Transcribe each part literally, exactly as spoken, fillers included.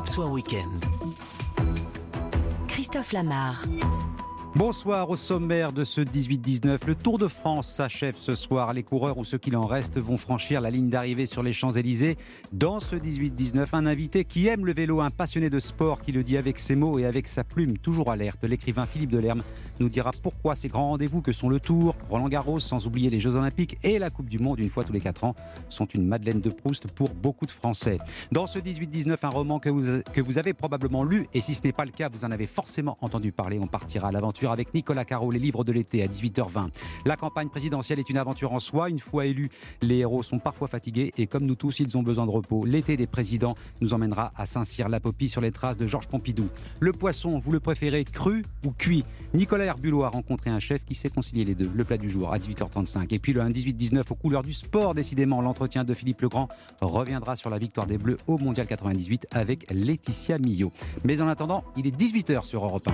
Europe Soir Week-end. Christophe Lamar. Bonsoir. Au sommaire de ce dix-huit dix-neuf, le Tour de France s'achève ce soir. Les coureurs ou ceux qu'il en reste vont franchir la ligne d'arrivée sur les Champs-Élysées. Dans ce dix-huit dix-neuf, un invité qui aime le vélo, un passionné de sport qui le dit avec ses mots et avec sa plume toujours alerte. L'écrivain Philippe Delerme nous dira pourquoi ces grands rendez-vous que sont le Tour, Roland-Garros, sans oublier les Jeux Olympiques et la Coupe du Monde une fois tous les quatre ans, sont une Madeleine de Proust pour beaucoup de Français. Dans ce dix-huit dix-neuf, un roman que vous, que vous avez probablement lu, et si ce n'est pas le cas, vous en avez forcément entendu parler. On partira à l'aventure avec Nicolas Caro, les livres de l'été à dix-huit heures vingt. La campagne présidentielle est une aventure en soi. Une fois élus, les héros sont parfois fatigués et comme nous tous, ils ont besoin de repos. L'été des présidents nous emmènera à Saint-Cyr-la-Popie sur les traces de Georges Pompidou. Le poisson, vous le préférez cru ou cuit? Nicolas Herbulot a rencontré un chef qui sait concilier les deux. Le plat du jour à dix-huit heures trente-cinq. Et puis le dix-huit dix-neuf aux couleurs du sport, décidément. L'entretien de Philippe Legrand reviendra sur la victoire des Bleus au Mondial quatre-vingt-dix-huit avec Laetitia Millot. Mais en attendant, il est dix-huit heures sur Europe un.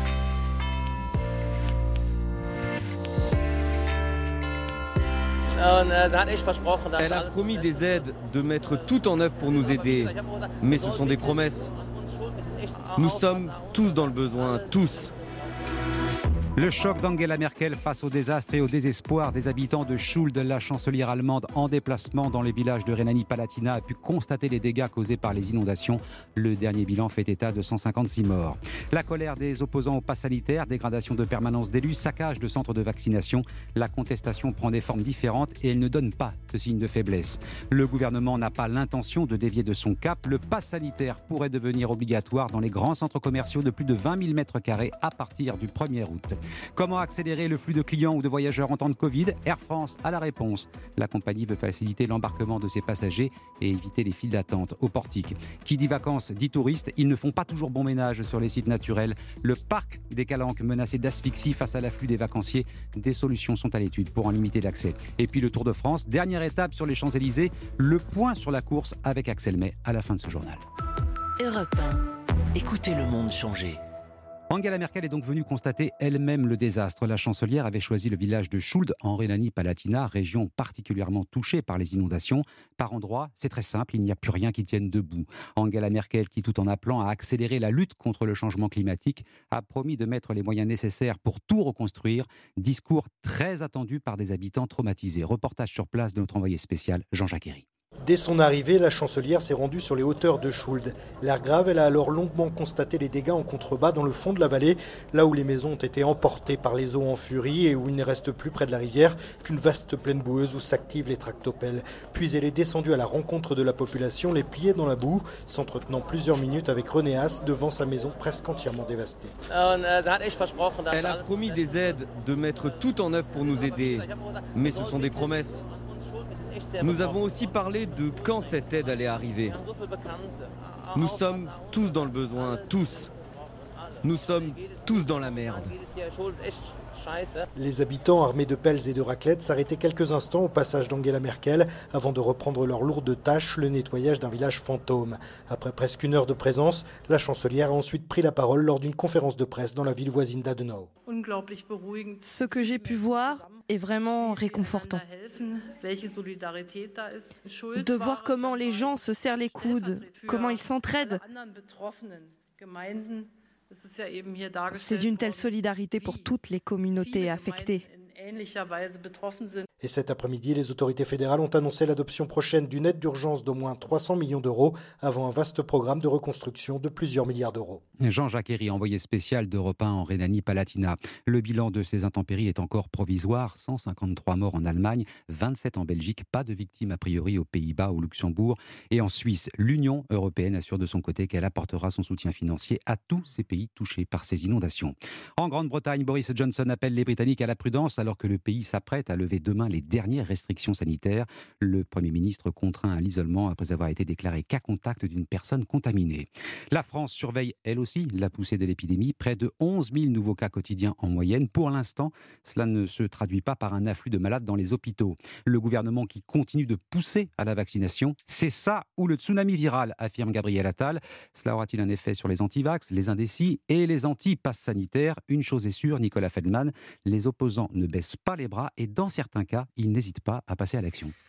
Elle a promis des aides, de mettre tout en œuvre pour nous aider. Mais ce sont des promesses. Nous sommes tous dans le besoin, tous. Le choc d'Angela Merkel face au désastre et au désespoir des habitants de Schuld. La chancelière allemande en déplacement dans les villages de Rhénanie-Palatinat a pu constater les dégâts causés par les inondations. Le dernier bilan fait état de cent cinquante-six morts. La colère des opposants au pass sanitaire, dégradation de permanence d'élus, saccage de centres de vaccination. La contestation prend des formes différentes et elle ne donne pas de signe de faiblesse. Le gouvernement n'a pas l'intention de dévier de son cap. Le pass sanitaire pourrait devenir obligatoire dans les grands centres commerciaux de plus de vingt mille mètres carrés à partir du premier août. Comment accélérer le flux de clients ou de voyageurs en temps de Covid? Air France a la réponse. La compagnie veut faciliter l'embarquement de ses passagers et éviter les files d'attente au portique. Qui dit vacances dit touristes. Ils ne font pas toujours bon ménage sur les sites naturels. Le parc des Calanques menacé d'asphyxie face à l'afflux des vacanciers. Des solutions sont à l'étude pour en limiter l'accès. Et puis le Tour de France, dernière étape sur les Champs-Élysées. Le point sur la course avec Axel May à la fin de ce journal. Europe un. Écoutez le monde changer. Angela Merkel est donc venue constater elle-même le désastre. La chancelière avait choisi le village de Schuld en Rhénanie-Palatinat, région particulièrement touchée par les inondations. Par endroits, c'est très simple, il n'y a plus rien qui tienne debout. Angela Merkel, qui tout en appelant à accélérer la lutte contre le changement climatique, a promis de mettre les moyens nécessaires pour tout reconstruire. Discours très attendu par des habitants traumatisés. Reportage sur place de notre envoyé spécial, Jean-Jacques Herry. Dès son arrivée, la chancelière s'est rendue sur les hauteurs de Schuld. L'air grave, elle a alors longuement constaté les dégâts en contrebas dans le fond de la vallée, là où les maisons ont été emportées par les eaux en furie et où il ne reste plus près de la rivière qu'une vaste plaine boueuse où s'activent les tractopelles. Puis elle est descendue à la rencontre de la population, les pieds dans la boue, s'entretenant plusieurs minutes avec René Haas devant sa maison presque entièrement dévastée. Elle a promis des aides, de mettre tout en œuvre pour nous aider. Mais ce sont des promesses. Nous avons aussi parlé de quand cette aide allait arriver. Nous sommes tous dans le besoin, tous. Nous sommes tous dans la merde. Les habitants armés de pelles et de raclettes s'arrêtaient quelques instants au passage d'Angela Merkel avant de reprendre leur lourde tâche, le nettoyage d'un village fantôme. Après presque une heure de présence, la chancelière a ensuite pris la parole lors d'une conférence de presse dans la ville voisine d'Adenau. Ce que j'ai pu voir est vraiment réconfortant. De voir comment les gens se serrent les coudes, comment ils s'entraident. C'est d'une telle solidarité pour toutes les communautés affectées. Et cet après-midi, les autorités fédérales ont annoncé l'adoption prochaine d'une aide d'urgence d'au moins trois cents millions d'euros avant un vaste programme de reconstruction de plusieurs milliards d'euros. Jean-Jacques Herry, envoyé spécial d'Europe un en Rhénanie-Palatinat. Le bilan de ces intempéries est encore provisoire. cent cinquante-trois morts en Allemagne, vingt-sept en Belgique, pas de victimes a priori aux Pays-Bas, au Luxembourg et en Suisse. L'Union européenne assure de son côté qu'elle apportera son soutien financier à tous ces pays touchés par ces inondations. En Grande-Bretagne, Boris Johnson appelle les Britanniques à la prudence alors que le pays s'apprête à lever demain les dernières restrictions sanitaires. Le Premier ministre contraint à l'isolement après avoir été déclaré cas contact d'une personne contaminée. La France surveille elle aussi la poussée de l'épidémie. Près de onze mille nouveaux cas quotidiens en moyenne. Pour l'instant, cela ne se traduit pas par un afflux de malades dans les hôpitaux. Le gouvernement qui continue de pousser à la vaccination, c'est ça ou le tsunami viral, affirme Gabriel Attal. Cela aura-t-il un effet sur les anti-vax, les indécis et les anti-pass sanitaires? Une chose est sûre, Nicolas Feldman, les opposants ne baissent pas les bras et dans certains cas, ils n'hésitent pas à passer à l'action.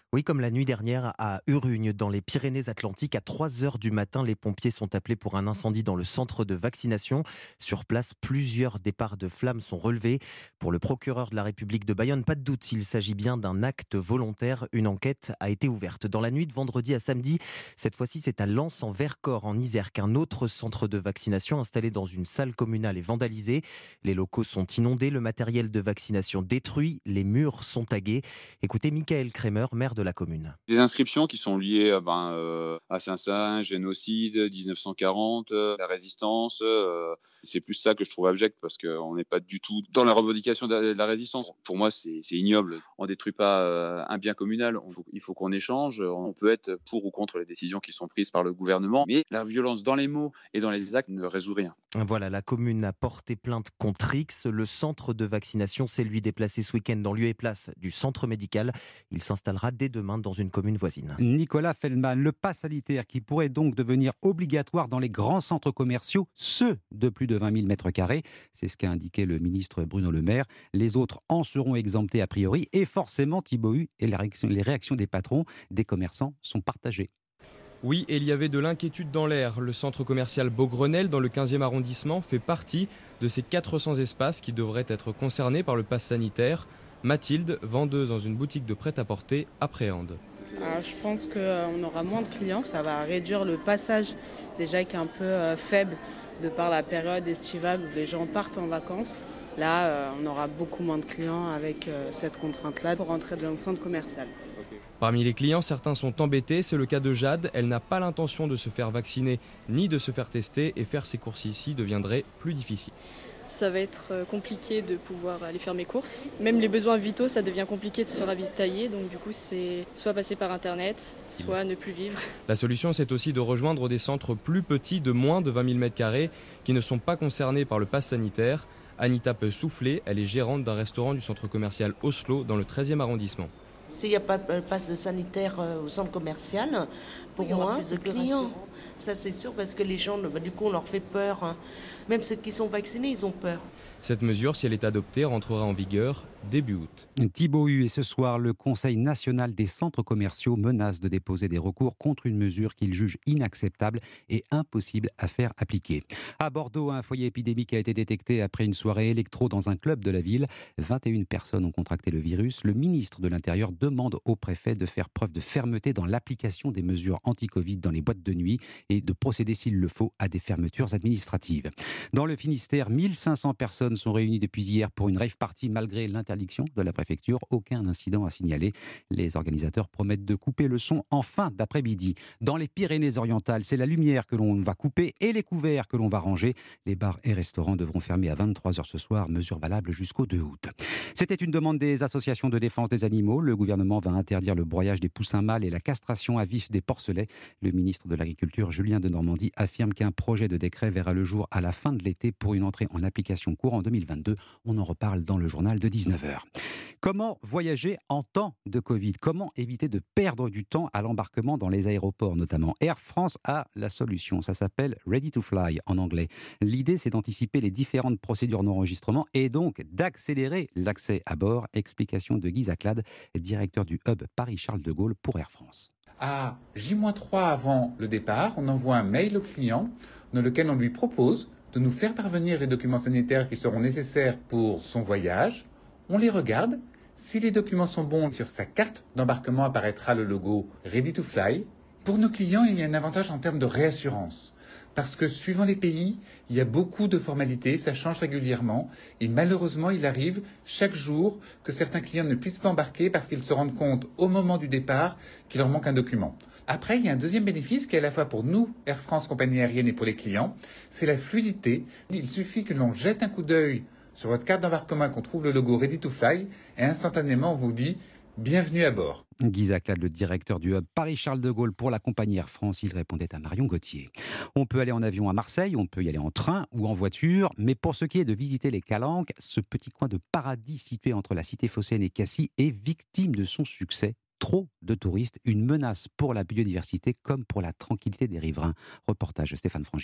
Oui, comme la nuit dernière à Urugne, dans les Pyrénées-Atlantiques, à trois heures du matin, les pompiers sont appelés pour un incendie dans le centre de vaccination. Sur place, plusieurs départs de flammes sont relevés. Pour le procureur de la République de Bayonne, pas de doute, il s'agit bien d'un acte volontaire. Une enquête a été ouverte. Dans la nuit de vendredi à samedi, cette fois-ci, c'est à Lens en Vercors, en Isère, qu'un autre centre de vaccination installé dans une salle communale est vandalisé. Les locaux sont inondés, le matériel de vaccination détruit, les murs sont tagués. Écoutez Michael Kremer, maire de la commune. Des inscriptions qui sont liées ben, euh, à Saint-Saëns, génocide, dix-neuf cent quarante, euh, la résistance. Euh, c'est plus ça que je trouve abject parce qu'on n'est pas du tout dans la revendication de la, de la résistance. Pour moi, c'est, c'est ignoble. On ne détruit pas euh, un bien communal. On faut, il faut qu'on échange. On peut être pour ou contre les décisions qui sont prises par le gouvernement, mais la violence dans les mots et dans les actes ne résout rien. Voilà, la commune a porté plainte contre X. Le centre de vaccination s'est lui déplacé ce week-end dans lieu et place du centre médical. Il s'installera dès demain dans une commune voisine. Nicolas Feldman, le pass sanitaire qui pourrait donc devenir obligatoire dans les grands centres commerciaux, ceux de plus de vingt mille mètres carrés. C'est ce qu'a indiqué le ministre Bruno Le Maire. Les autres en seront exemptés a priori. Et forcément, Thibaut Hu, et la réaction, les réactions des patrons, des commerçants sont partagées. Oui, et il y avait de l'inquiétude dans l'air. Le centre commercial Beaugrenelle, dans le quinzième arrondissement, fait partie de ces quatre cents espaces qui devraient être concernés par le pass sanitaire. Mathilde, vendeuse dans une boutique de prêt-à-porter, appréhende. Alors, je pense qu'on aura moins de clients, ça va réduire le passage déjà qui est un peu euh, faible de par la période estivale où les gens partent en vacances. Là, euh, on aura beaucoup moins de clients avec euh, cette contrainte-là pour rentrer dans le centre commercial. Parmi les clients, certains sont embêtés. C'est le cas de Jade. Elle n'a pas l'intention de se faire vacciner ni de se faire tester et faire ses courses ici deviendrait plus difficile. Ça va être compliqué de pouvoir aller faire mes courses. Même les besoins vitaux, ça devient compliqué de se ravitailler. Donc du coup, c'est soit passer par Internet, soit ne plus vivre. La solution, c'est aussi de rejoindre des centres plus petits de moins de vingt mille mètres carrés qui ne sont pas concernés par le pass sanitaire. Anita peut souffler. Elle est gérante d'un restaurant du centre commercial Oslo dans le treizième arrondissement. S'il n'y a pas de passe sanitaire au centre commercial, pour moi, plus de clients. Ça, c'est sûr, parce que les gens, du coup, on leur fait peur. Même ceux qui sont vaccinés, ils ont peur. Cette mesure, si elle est adoptée, rentrera en vigueur début août. Thibaut Hu, et ce soir, le Conseil national des centres commerciaux menace de déposer des recours contre une mesure qu'il juge inacceptable et impossible à faire appliquer. À Bordeaux, un foyer épidémique a été détecté après une soirée électro dans un club de la ville. vingt et une personnes ont contracté le virus. Le ministre de l'Intérieur demande au préfet de faire preuve de fermeté dans l'application des mesures anti-Covid dans les boîtes de nuit et de procéder, s'il le faut, à des fermetures administratives. Dans le Finistère, mille cinq cents personnes sont réunies depuis hier pour une rave party malgré l'interdiction de la préfecture. Aucun incident à signaler. Les organisateurs promettent de couper le son en fin d'après-midi. Dans les Pyrénées-Orientales, c'est la lumière que l'on va couper et les couverts que l'on va ranger. Les bars et restaurants devront fermer à vingt-trois heures ce soir, mesure valable jusqu'au deux août. C'était une demande des associations de défense des animaux. Le gouvernement va interdire le broyage des poussins mâles et la castration à vif des porcelets. Le ministre de l'Agriculture, Julien Denormandie, affirme qu'un projet de décret verra le jour à la fin de l'été pour une entrée en application courant deux mille vingt-deux. On en reparle dans le journal de dix-neuf heures. Comment voyager en temps de Covid ? Comment éviter de perdre du temps à l'embarquement dans les aéroports notamment ? Air France a la solution. Ça s'appelle Ready to Fly en anglais. L'idée, c'est d'anticiper les différentes procédures d'enregistrement et donc d'accélérer l'accès à bord. Explication de Guy Zaclade, directeur du hub Paris-Charles de Gaulle pour Air France. À J moins trois avant le départ, on envoie un mail au client dans lequel on lui propose de nous faire parvenir les documents sanitaires qui seront nécessaires pour son voyage. On les regarde. Si les documents sont bons, sur sa carte d'embarquement apparaîtra le logo Ready to Fly. Pour nos clients, il y a un avantage en termes de réassurance. Parce que suivant les pays, il y a beaucoup de formalités, ça change régulièrement. Et malheureusement, il arrive chaque jour que certains clients ne puissent pas embarquer parce qu'ils se rendent compte au moment du départ qu'il leur manque un document. Après, il y a un deuxième bénéfice qui est à la fois pour nous, Air France, compagnie aérienne, et pour les clients, c'est la fluidité. Il suffit que l'on jette un coup d'œil sur votre carte d'embarquement, qu'on trouve le logo Ready to Fly, et instantanément, on vous dit « Bienvenue à bord ». Guy Zaclade, le directeur du hub Paris-Charles de Gaulle pour la compagnie Air France, il répondait à Marion Gauthier. On peut aller en avion à Marseille, on peut y aller en train ou en voiture, mais pour ce qui est de visiter les Calanques, ce petit coin de paradis situé entre la cité phocéenne et Cassis est victime de son succès. Trop de touristes, une menace pour la biodiversité comme pour la tranquillité des riverains. Reportage Stéphane Frangy.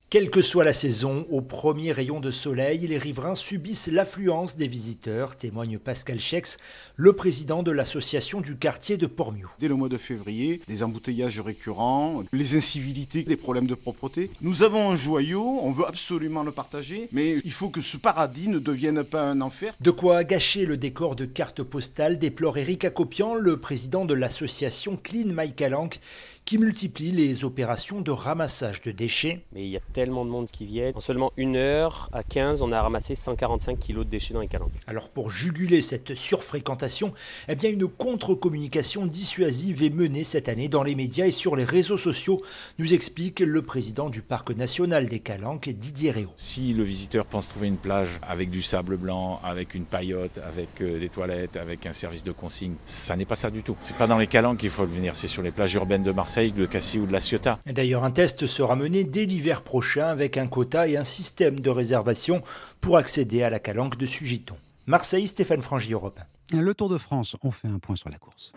Quelle que soit la saison, au premier rayon de soleil, les riverains subissent l'affluence des visiteurs, témoigne Pascal Chex, le président de l'association du quartier de Port-Miou. Dès le mois de février, des embouteillages récurrents, les incivilités, des problèmes de propreté. Nous avons un joyau, on veut absolument le partager, mais il faut que ce paradis ne devienne pas un enfer. De quoi gâcher le décor de carte postale, déplore Éric Acopian, le président de l'association Clean My Calanque, qui multiplie les opérations de ramassage de déchets. Mais il y a tellement de monde qui vient. En seulement une heure, à quinze, on a ramassé cent quarante-cinq kilos de déchets dans les calanques. Alors pour juguler cette surfréquentation, eh bien une contre-communication dissuasive est menée cette année dans les médias et sur les réseaux sociaux, nous explique le président du Parc national des Calanques, Didier Réau. Si le visiteur pense trouver une plage avec du sable blanc, avec une paillote, avec euh, des toilettes, avec un service de consigne, ça n'est pas ça du tout. C'est pas dans les Calanques qu'il faut venir, c'est sur les plages urbaines de Marseille, de Cassis ou de la Ciotat. D'ailleurs, un test sera mené dès l'hiver prochain avec un quota et un système de réservation pour accéder à la Calanque de Sugiton. Marseille, Stéphane Frangy, Europe un. Le Tour de France, on fait un point sur la course.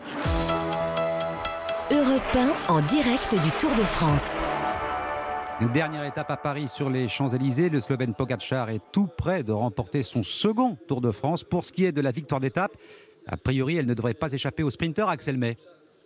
Europe un en direct du Tour de France. Dernière étape à Paris sur les Champs-Élysées. Le Slovène Pogačar est tout près de remporter son second Tour de France. Pour ce qui est de la victoire d'étape, a priori, elle ne devrait pas échapper au sprinter Axel May.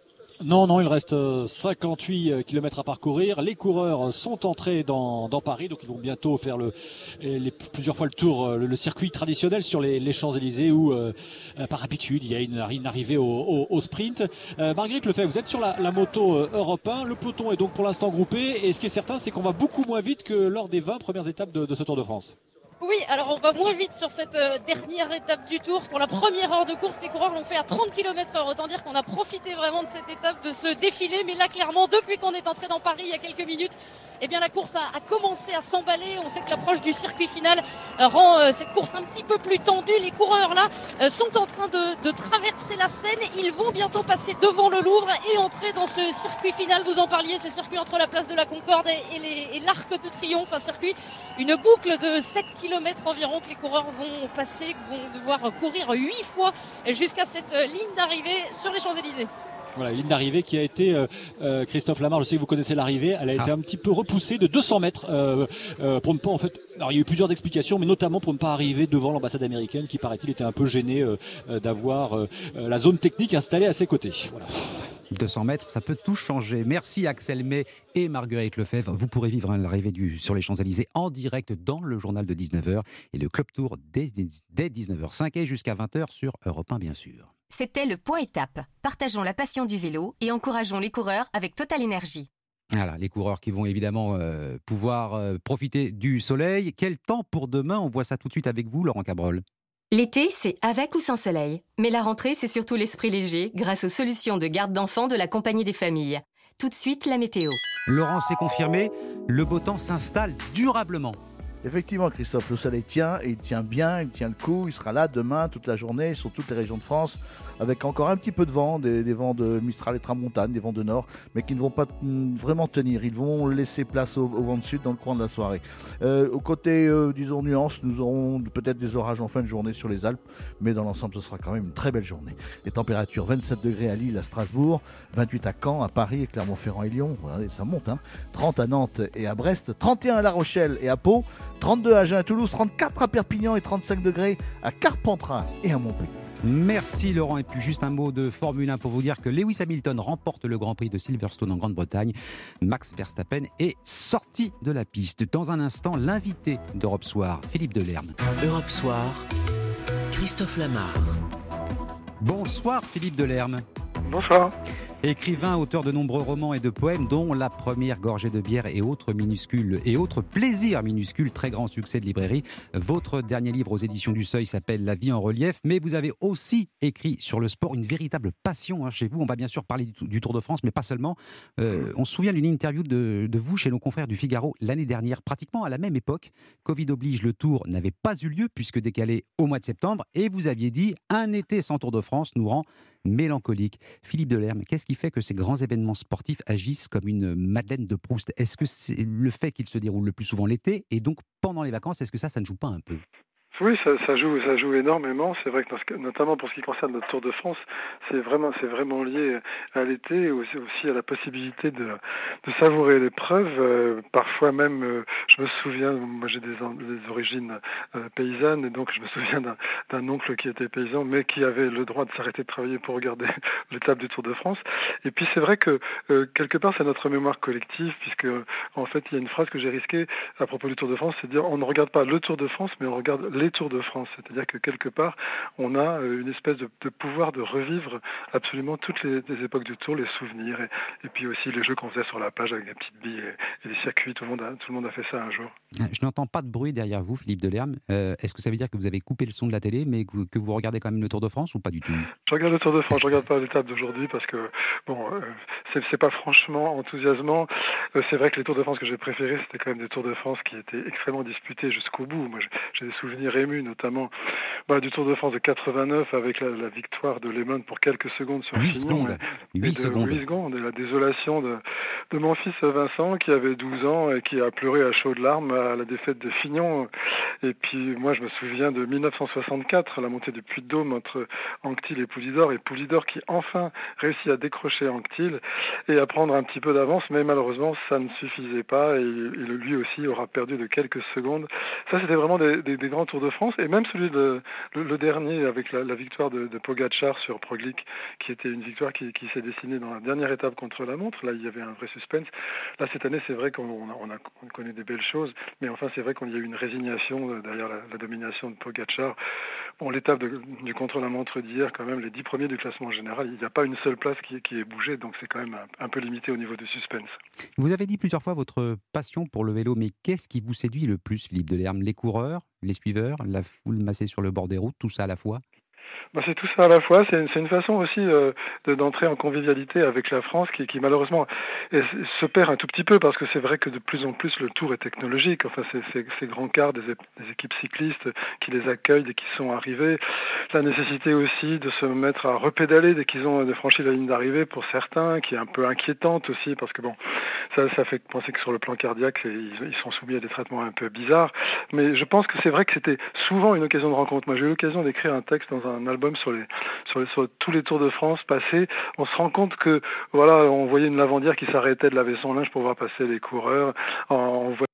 Non, non, il reste cinquante-huit kilomètres à parcourir. Les coureurs sont entrés dans, dans Paris, donc ils vont bientôt faire le, les, plusieurs fois le tour, le, le circuit traditionnel sur les, les Champs-Élysées où, euh, par habitude, il y a une, une arrivée au, au, au sprint. Euh, Marguerite Lefebvre, vous êtes sur la, la moto Europe un. Le peloton est donc pour l'instant groupé. Et ce qui est certain, c'est qu'on va beaucoup moins vite que lors des vingt premières étapes de, de ce Tour de France. Oui, alors on va moins vite sur cette euh, dernière étape du Tour. Pour la première heure de course, les coureurs l'ont fait à trente kilomètres heure. Autant dire qu'on a profité vraiment de cette étape, de ce défilé. Mais là, clairement, depuis qu'on est entré dans Paris il y a quelques minutes, eh bien, la course a, a commencé à s'emballer. On sait que l'approche du circuit final euh, rend euh, cette course un petit peu plus tendue. Les coureurs, là, euh, sont en train de, de traverser la Seine. Ils vont bientôt passer devant le Louvre et entrer dans ce circuit final. Vous en parliez, ce circuit entre la place de la Concorde et, et, les, et l'Arc de Triomphe. Un circuit, une boucle de sept kilomètres environ que les coureurs vont passer, vont devoir courir huit fois jusqu'à cette ligne d'arrivée sur les Champs-Élysées. Voilà, ligne d'arrivée qui a été, euh, euh, Christophe Lamar, je sais que vous connaissez l'arrivée, elle a été ah. un petit peu repoussée de deux cents mètres euh, euh, pour ne pas, en fait, alors il y a eu plusieurs explications, mais notamment pour ne pas arriver devant l'ambassade américaine qui, paraît-il, était un peu gênée euh, euh, d'avoir euh, la zone technique installée à ses côtés. Voilà. deux cents mètres, ça peut tout changer. Merci Axel May et Marguerite Lefebvre. Vous pourrez vivre hein, l'arrivée du, sur les Champs-Élysées en direct dans le journal de dix-neuf heures et le Club Tour dès, dès dix-neuf heures cinq et jusqu'à vingt heures sur Europe un, bien sûr. C'était le point étape. Partageons la passion du vélo et encourageons les coureurs avec Total Énergie. Voilà, les coureurs qui vont évidemment euh, pouvoir euh, profiter du soleil. Quel temps pour demain? On voit ça tout de suite avec vous, Laurent Cabrol. L'été, c'est avec ou sans soleil. Mais la rentrée, c'est surtout l'esprit léger grâce aux solutions de garde d'enfants de la Compagnie des familles. Tout de suite, la météo. Laurent, c'est confirmé, le beau temps s'installe durablement. Effectivement, Christophe, le soleil tient, et il tient bien, il tient le coup, il sera là demain, toute la journée, sur toutes les régions de France, avec encore un petit peu de vent, des, des vents de Mistral et Tramontane, des vents de nord, mais qui ne vont pas t- vraiment tenir, ils vont laisser place au, au vent de sud dans le courant de la soirée. Euh, au côté, euh, disons, nuance, nous aurons peut-être des orages en fin de journée sur les Alpes, mais dans l'ensemble, ce sera quand même une très belle journée. Les températures, vingt-sept degrés à Lille, à Strasbourg, vingt-huit à Caen, à Paris, et Clermont-Ferrand et Lyon, regardez, ça monte, hein. trente à Nantes et à Brest, trente et un à La Rochelle et à Pau, trente-deux à Agen et Toulouse, trente-quatre à Perpignan et trente-cinq degrés à Carpentras et à Montpellier. Merci Laurent. Et puis juste un mot de Formule un pour vous dire que Lewis Hamilton remporte le Grand Prix de Silverstone en Grande-Bretagne. Max Verstappen est sorti de la piste. Dans un instant, l'invité d'Europe Soir, Philippe Delerme. Europe Soir, Christophe Lamar. Bonsoir Philippe Delerme. Bonsoir. Écrivain, auteur de nombreux romans et de poèmes, dont La première gorgée de bière et autres minuscules et autres plaisirs minuscules, très grand succès de librairie. Votre dernier livre aux éditions du Seuil s'appelle La vie en relief, mais vous avez aussi écrit sur le sport, une véritable passion hein, chez vous. On va bien sûr parler du, du Tour de France, mais pas seulement. Euh, on se souvient d'une interview de, de vous chez nos confrères du Figaro l'année dernière, pratiquement à la même époque. Covid oblige, le Tour n'avait pas eu lieu puisque décalé au mois de septembre, et vous aviez dit « Un été sans Tour de France nous rend mélancolique ». Philippe Delerme, qu'est-ce qui fait que ces grands événements sportifs agissent comme une Madeleine de Proust? Est-ce que c'est le fait qu'ils se déroulent le plus souvent l'été et donc pendant les vacances, est-ce que ça, ça ne joue pas un peu? Oui, ça, ça joue, ça joue énormément. C'est vrai que, dans ce, notamment pour ce qui concerne notre Tour de France, c'est vraiment, c'est vraiment lié à l'été et aussi, aussi à la possibilité de, de savourer l'épreuve. Euh, parfois même, euh, je me souviens, moi j'ai des, des origines euh, paysannes et donc je me souviens d'un, d'un oncle qui était paysan, mais qui avait le droit de s'arrêter de travailler pour regarder l'étape du Tour de France. Et puis c'est vrai que euh, quelque part c'est notre mémoire collective, puisque en fait il y a une phrase que j'ai risquée à propos du Tour de France, c'est de dire on ne regarde pas le Tour de France, mais on regarde les Tours de France. C'est-à-dire que quelque part, on a une espèce de, de pouvoir de revivre absolument toutes les, les époques du Tour, les souvenirs, et, et puis aussi les jeux qu'on faisait sur la page avec des petites billes et, et des circuits. Tout le monde a, tout le monde a fait ça un jour. Je n'entends pas de bruit derrière vous, Philippe Delerme. Euh, est-ce que ça veut dire que vous avez coupé le son de la télé, mais que, que vous regardez quand même le Tour de France ou pas du tout? Je regarde le Tour de France, je regarde pas l'étape d'aujourd'hui parce que bon, euh, c'est, c'est pas franchement enthousiasmant. Euh, c'est vrai que les Tours de France que j'ai préférés, c'était quand même des Tours de France qui étaient extrêmement disputés jusqu'au bout. Moi, j'ai, j'ai des souvenirs émus, notamment bah, du Tour de France de quatre-vingt-neuf avec la, la victoire de Lehmann pour quelques secondes sur huit Fignon. Secondes. Et, huit et de, secondes. huit secondes. Et la désolation de, de mon fils Vincent qui avait douze ans et qui a pleuré à chaudes larmes à la défaite de Fignon. Et puis moi, je me souviens de mille neuf cent soixante-quatre, la montée du Puy-de-Dôme entre Anquetil et Poulidor, et Poulidor qui enfin réussit à décrocher Anquetil et à prendre un petit peu d'avance, mais malheureusement ça ne suffisait pas et, et lui aussi aura perdu de quelques secondes. Ça, c'était vraiment des, des, des grands Tours de France, et même celui de le, le dernier avec la, la victoire de, de Pogačar sur Proglic, qui était une victoire qui, qui s'est dessinée dans la dernière étape contre la montre. Là, il y avait un vrai suspense. Là, cette année, c'est vrai qu'on on a, on a, on connaît des belles choses, mais enfin, c'est vrai qu'il y a eu une résignation derrière la, la domination de Pogačar. Bon, l'étape de, du contre-la-montre d'hier, quand même, les dix premiers du classement général, il n'y a pas une seule place qui, qui est bougée, donc c'est quand même un, un peu limité au niveau du suspense. Vous avez dit plusieurs fois votre passion pour le vélo, mais qu'est-ce qui vous séduit le plus, Philippe Delerme? Les coureurs, les suiveurs, la foule massée sur le bord des routes, tout ça à la fois? Ben, c'est tout ça à la fois. C'est une, c'est une façon aussi euh, de, d'entrer en convivialité avec la France qui, qui malheureusement est, se perd un tout petit peu, parce que c'est vrai que de plus en plus le Tour est technologique. Enfin, c'est, c'est, ces grands cars des, des équipes cyclistes qui les accueillent dès qu'ils sont arrivés. La nécessité aussi de se mettre à repédaler dès qu'ils ont franchi la ligne d'arrivée pour certains, qui est un peu inquiétante aussi, parce que bon, ça, ça fait penser que sur le plan cardiaque, ils, ils sont soumis à des traitements un peu bizarres. Mais je pense que c'est vrai que c'était souvent une occasion de rencontre. Moi, j'ai eu l'occasion d'écrire un texte dans un album sur les, sur les sur tous les Tours de France passés. On se rend compte que voilà, on voyait une lavandière qui s'arrêtait de laver son linge pour voir passer les coureurs. On voit...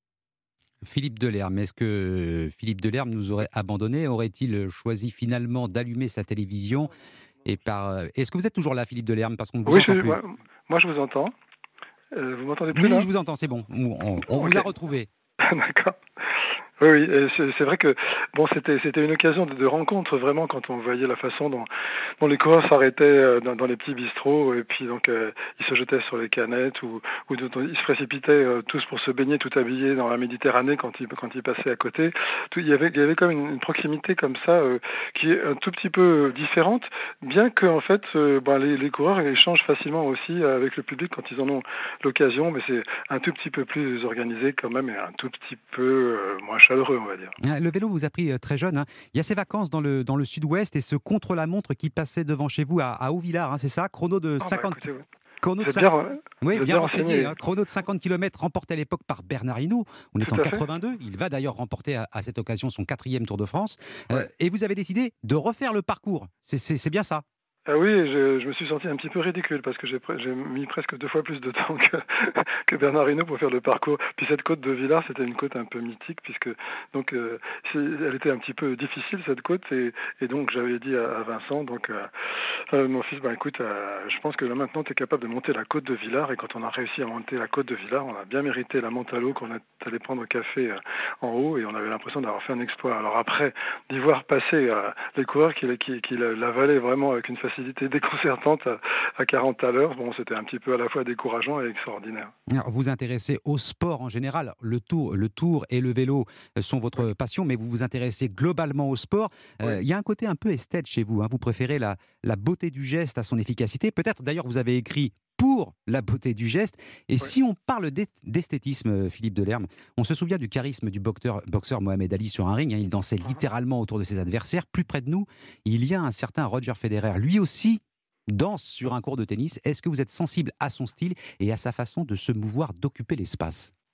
Philippe Delerme, est-ce que Philippe Delerme nous aurait abandonné? Aurait-il choisi finalement d'allumer sa télévision et par... Est-ce que vous êtes toujours là, Philippe Delerme, parce qu'on ne vous oui, entend je, plus? moi, moi, je vous entends. Euh, vous m'entendez plus? Oui, là je vous entends, c'est bon. On, on, on okay. vous a retrouvé. D'accord. Oui, oui, et c'est, c'est vrai que bon, c'était c'était une occasion de, de rencontre vraiment, quand on voyait la façon dont, dont les coureurs s'arrêtaient dans, dans les petits bistrots et puis donc euh, ils se jetaient sur les canettes ou, ou de, ils se précipitaient euh, tous pour se baigner tout habillés dans la Méditerranée quand ils quand ils passaient à côté. Tout, il y avait il y avait comme une, une proximité comme ça euh, qui est un tout petit peu différente, bien que en fait euh, ben, les, les coureurs échangent facilement aussi avec le public quand ils en ont l'occasion, mais c'est un tout petit peu plus organisé quand même et un tout petit peu euh, moins chaleureux, on va dire. Le vélo vous a pris très jeune. Hein. Il y a ces vacances dans le, dans le sud-ouest et ce contre-la-montre qui passait devant chez vous à, à Haut-Villard, hein, c'est ça? Chrono de cinquante... Ah bah, écoutez, chrono de cinquante... bien, oui, bien, bien renseigné. renseigné. Hein. Chrono de cinquante kilomètres remporté à l'époque par Bernard Hinault. On est Tout en à quatre-vingt-deux. Fait. Il va d'ailleurs remporter à, à cette occasion son quatrième Tour de France. Ouais. Euh, et vous avez décidé de refaire le parcours. C'est, c'est, c'est bien ça? Ah oui, je, je me suis senti un petit peu ridicule parce que j'ai, j'ai mis presque deux fois plus de temps que, que Bernard Hinault pour faire le parcours. Puis cette côte de Villars, c'était une côte un peu mythique puisque donc euh, elle était un petit peu difficile cette côte et, et donc j'avais dit à, à Vincent, donc euh, euh, mon fils, bah écoute, euh, je pense que là maintenant tu es capable de monter la côte de Villars, et quand on a réussi à monter la côte de Villars, on a bien mérité la monte à l'eau qu'on est allé prendre au café euh, en haut et on avait l'impression d'avoir fait un exploit. Alors après d'y voir passer euh, les coureurs qui, qui, qui l'avalaient vraiment avec une facilité déconcertante à, à quarante à l'heure. Bon, c'était un petit peu à la fois décourageant et extraordinaire. Alors, vous vous intéressez au sport en général. Le tour, le tour et le vélo sont votre oui. passion, mais vous vous intéressez globalement au sport. Il oui. euh, y a un côté un peu esthète chez vous. Hein. Vous préférez la, la beauté du geste à son efficacité. Peut-être, d'ailleurs, vous avez écrit pour la beauté du geste. Et oui. si on parle d'esthétisme, Philippe Delerme, on se souvient du charisme du boxeur, boxeur Mohamed Ali sur un ring. Hein, il dansait uh-huh. littéralement autour de ses adversaires. Plus près de nous, il y a un certain Roger Federer. Lui aussi danse sur un court de tennis. Est-ce que vous êtes sensible à son style et à sa façon de se mouvoir, d'occuper l'espace ?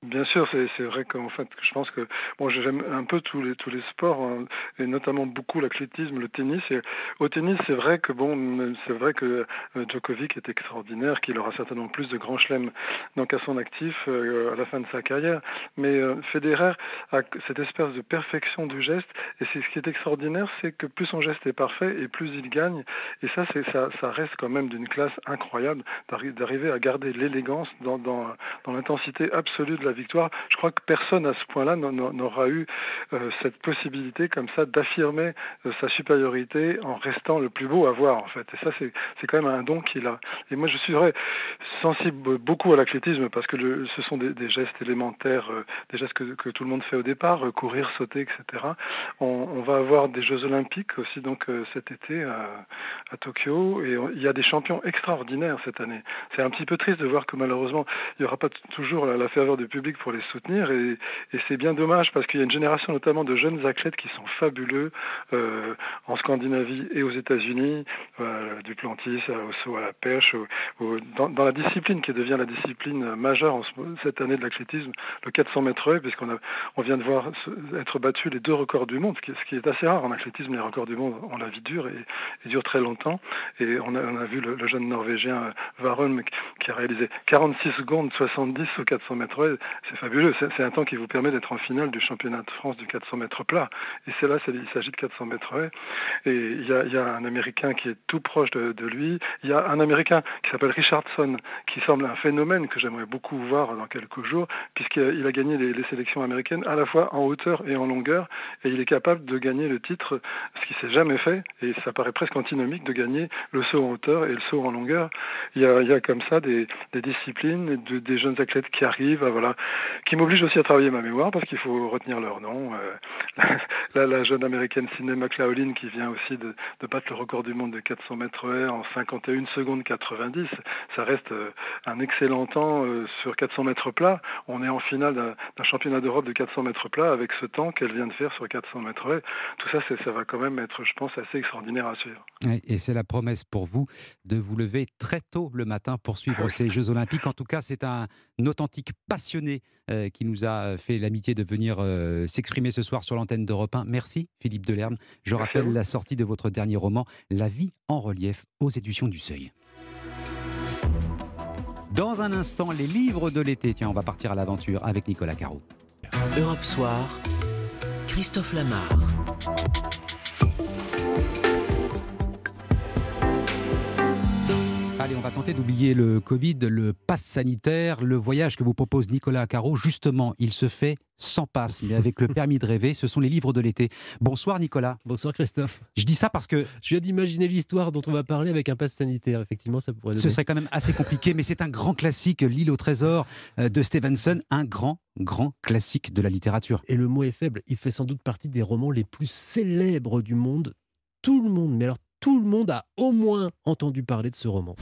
Bien sûr, c'est, c'est vrai qu'en fait, je pense que bon, j'aime un peu tous les tous les sports hein, et notamment beaucoup l'athlétisme, le tennis. Et au tennis, c'est vrai que bon, c'est vrai que euh, Djokovic est extraordinaire, qu'il aura certainement plus de grands chelems donc à son actif euh, à la fin de sa carrière. Mais euh, Federer a cette espèce de perfection du geste, et c'est ce qui est extraordinaire, c'est que plus son geste est parfait et plus il gagne. Et ça, c'est ça, ça reste quand même d'une classe incroyable d'arri- d'arriver à garder l'élégance dans dans dans l'intensité absolue de la victoire. Je crois que personne à ce point-là n'aura eu euh, cette possibilité comme ça d'affirmer euh, sa supériorité en restant le plus beau à voir en fait. Et ça c'est c'est quand même un don qu'il a. Et moi je suis vrai sensible beaucoup à l'athlétisme parce que le, ce sont des, des gestes élémentaires, euh, des gestes que, que tout le monde fait au départ, euh, courir, sauter, et cetera. On, on va avoir des Jeux Olympiques aussi donc euh, cet été à, à Tokyo et on, il y a des champions extraordinaires cette année. C'est un petit peu triste de voir que malheureusement il n'y aura pas t- toujours la, la faveur du public pour les soutenir et, et c'est bien dommage parce qu'il y a une génération notamment de jeunes athlètes qui sont fabuleux euh, en Scandinavie et aux États-Unis, euh, du plantis au saut à la pêche, au, au, dans, dans la discipline qui devient la discipline majeure en ce, cette année de l'athlétisme, le quatre cents mètres haies, puisqu'on a, on vient de voir être battus les deux records du monde, ce qui, ce qui est assez rare en athlétisme. Les records du monde, on la vie dure et, et dure très longtemps. Et on a, on a vu le, le jeune Norvégien Warholm qui a réalisé quarante-six secondes soixante-dix au quatre cents mètres haies. C'est fabuleux. C'est, c'est un temps qui vous permet d'être en finale du championnat de France du quatre cents mètres plat. Et c'est là, c'est, il s'agit de quatre cents mètres haies. Et il y a, il y a un Américain qui est tout proche de, de lui. Il y a un Américain qui s'appelle Richardson, qui semble un phénomène que j'aimerais beaucoup voir dans quelques jours, puisqu'il a gagné les, les sélections américaines à la fois en hauteur et en longueur. Et il est capable de gagner le titre, ce qui s'est jamais fait. Et ça paraît presque antinomique de gagner le saut en hauteur et le saut en longueur. Il y a, il y a comme ça des, des disciplines, de, des jeunes athlètes qui arrivent, à, voilà, qui m'obligent aussi à travailler ma mémoire parce qu'il faut retenir leur nom. Euh, la, la jeune américaine Sydney McLaughlin qui vient aussi de, de battre le record du monde de quatre cents mètres haies en cinquante et une secondes quatre-vingt-dix. Ça reste euh, un excellent temps euh, sur quatre cents mètres plat. On est en finale d'un, d'un championnat d'Europe de quatre cents mètres plat avec ce temps qu'elle vient de faire sur quatre cents mètres haies. Tout ça, c'est, ça va quand même être, je pense, assez extraordinaire à suivre. Et c'est la promesse pour vous de vous lever très tôt le matin pour suivre ces Jeux Olympiques. En tout cas, c'est un, un authentique passionné euh, qui nous a fait l'amitié de venir euh, s'exprimer ce soir sur l'antenne d'Europe un. Merci Philippe Delerme. Je Merci rappelle la sortie de votre dernier roman, La vie en relief, aux éditions du Seuil. Dans un instant, les livres de l'été. Tiens, on va partir à l'aventure avec Nicolas Caro. Europe Soir, Christophe Lamar. Allez, on va tenter d'oublier le Covid, le pass sanitaire, le voyage que vous propose Nicolas Caro. Justement, il se fait sans passe, mais avec le permis de rêver. Ce sont les livres de l'été. Bonsoir Nicolas. Bonsoir Christophe. Je dis ça parce que... Je viens d'imaginer l'histoire dont on va parler avec un pass sanitaire. Effectivement, ça pourrait donner... Ce serait quand même assez compliqué, mais c'est un grand classique, L'île au trésor de Stevenson, un grand, grand classique de la littérature. Et le mot est faible. Il fait sans doute partie des romans les plus célèbres du monde. Tout le monde, mais alors tout le monde a au moins entendu parler de ce roman.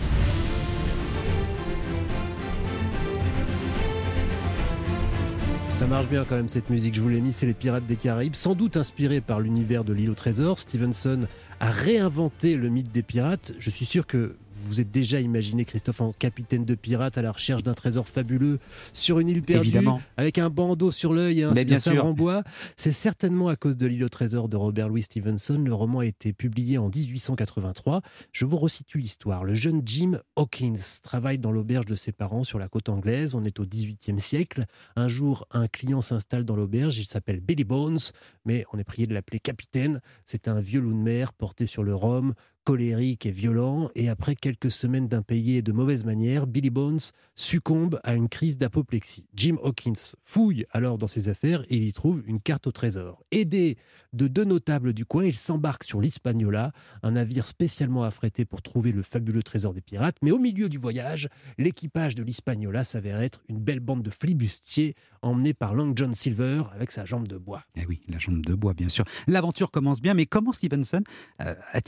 Ça marche bien quand même cette musique, je vous l'ai mis, c'est les Pirates des Caraïbes, sans doute inspiré par l'univers de l'île au trésor. Stevenson a réinventé le mythe des pirates. Je suis sûr que vous êtes déjà imaginé Christophe en capitaine de pirate à la recherche d'un trésor fabuleux sur une île perdue, évidemment, avec un bandeau sur l'œil et un, un sabre en bois. C'est certainement à cause de l'île au trésor de Robert Louis Stevenson. Le roman a été publié en dix-huit cent quatre-vingt-trois. Je vous resitue l'histoire. Le jeune Jim Hawkins travaille dans l'auberge de ses parents sur la côte anglaise. On est au dix-huitième siècle. Un jour, un client s'installe dans l'auberge. Il s'appelle Billy Bones, mais on est prié de l'appeler capitaine. C'est un vieux loup de mer porté sur le rhum, colérique et violent, et après quelques semaines d'impayés et de mauvaises manières, Billy Bones succombe à une crise d'apoplexie. Jim Hawkins fouille alors dans ses affaires et il y trouve une carte au trésor. Aidé de deux notables du coin, il s'embarque sur l'Hispaniola, un navire spécialement affrété pour trouver le fabuleux trésor des pirates, mais au milieu du voyage, l'équipage de l'Hispaniola s'avère être une belle bande de flibustiers emmenés par Long John Silver avec sa jambe de bois. Eh oui, la jambe de bois, bien sûr. L'aventure commence bien, mais comment Stevenson euh, a-t-il eu l'idée de cette histoire ?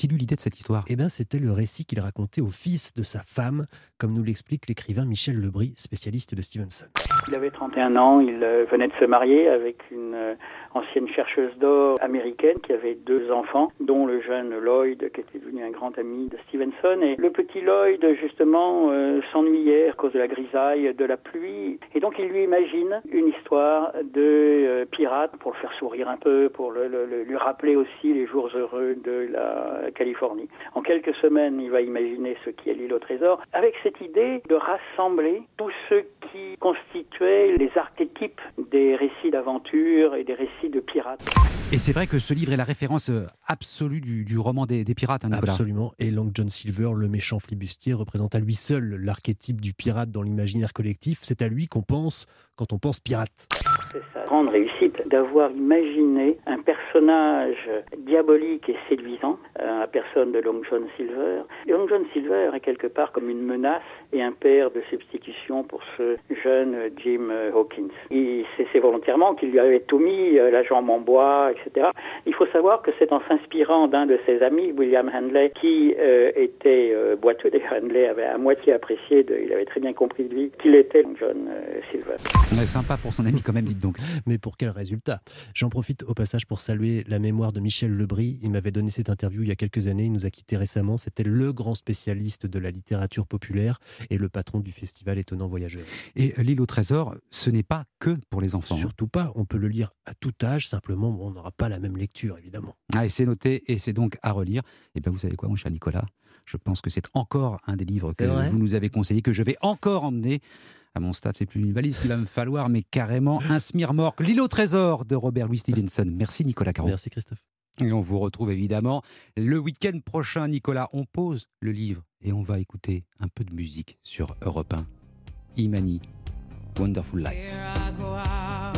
histoire ? Eh bien, c'était le récit qu'il racontait au fils de sa femme, comme nous l'explique l'écrivain Michel Lebris, spécialiste de Stevenson. Il avait trente et un ans, il venait de se marier avec une ancienne chercheuse d'or américaine qui avait deux enfants, dont le jeune Lloyd, qui était devenu un grand ami de Stevenson. Et le petit Lloyd, justement, euh, s'ennuyait à cause de la grisaille, de la pluie. Et donc, il lui imagine une histoire de euh, pirate pour le faire sourire un peu, pour le, le, le, lui rappeler aussi les jours heureux de la Californie. En quelques semaines, il va imaginer ce qui est l'île au trésor, avec cette idée de rassembler tous ceux qui constituaient les archétypes des récits d'aventure et des récits de pirates. Et c'est vrai que ce livre est la référence absolue du, du roman des, des pirates, hein, Nicolas. Absolument. Et Long John Silver, le méchant flibustier, représente à lui seul l'archétype du pirate dans l'imaginaire collectif. C'est à lui qu'on pense quand on pense pirate. C'est sa grande réussite d'avoir imaginé un personnage diabolique et séduisant, à la personne de Long John Silver. Long John Silver est quelque part comme une menace et un père de substitution pour ce jeune Jim Hawkins. Il, c'est, c'est volontairement qu'il lui avait tout mis, la jambe en bois, et cetera. Il faut savoir que c'est en s'inspirant d'un de ses amis, William Handley, qui euh, était euh, boiteux. D'ailleurs, Handley avait à moitié apprécié, de, il avait très bien compris de lui, qu'il était Long John euh, Silver. Ouais, sympa pour son ami quand même, dites donc. Mais pour quel résultat ? J'en profite au passage pour saluer la mémoire de Michel Lebris. Il m'avait donné cette interview il y a quelques années, il nous a quittés récemment. C'était le grand spécialiste de la littérature populaire et le patron du festival Étonnant Voyageur. Et l'île au trésor, ce n'est pas que pour les enfants. Surtout pas, on peut le lire à tout âge, simplement bon, on n'aura pas la même lecture évidemment. Ah, et c'est noté et c'est donc à relire. Et bien vous savez quoi mon cher Nicolas ? Je pense que c'est encore un des livres que vous nous avez conseillé, que je vais encore emmener. À mon stade, c'est plus une valise qu'il va me falloir, mais carrément un smirmorque. L'île au trésor de Robert Louis Stevenson. Merci Nicolas Caro. Merci Christophe. Et on vous retrouve évidemment le week-end prochain, Nicolas. On pose le livre et on va écouter un peu de musique sur Europe un. Imani, Wonderful Life. Here I go out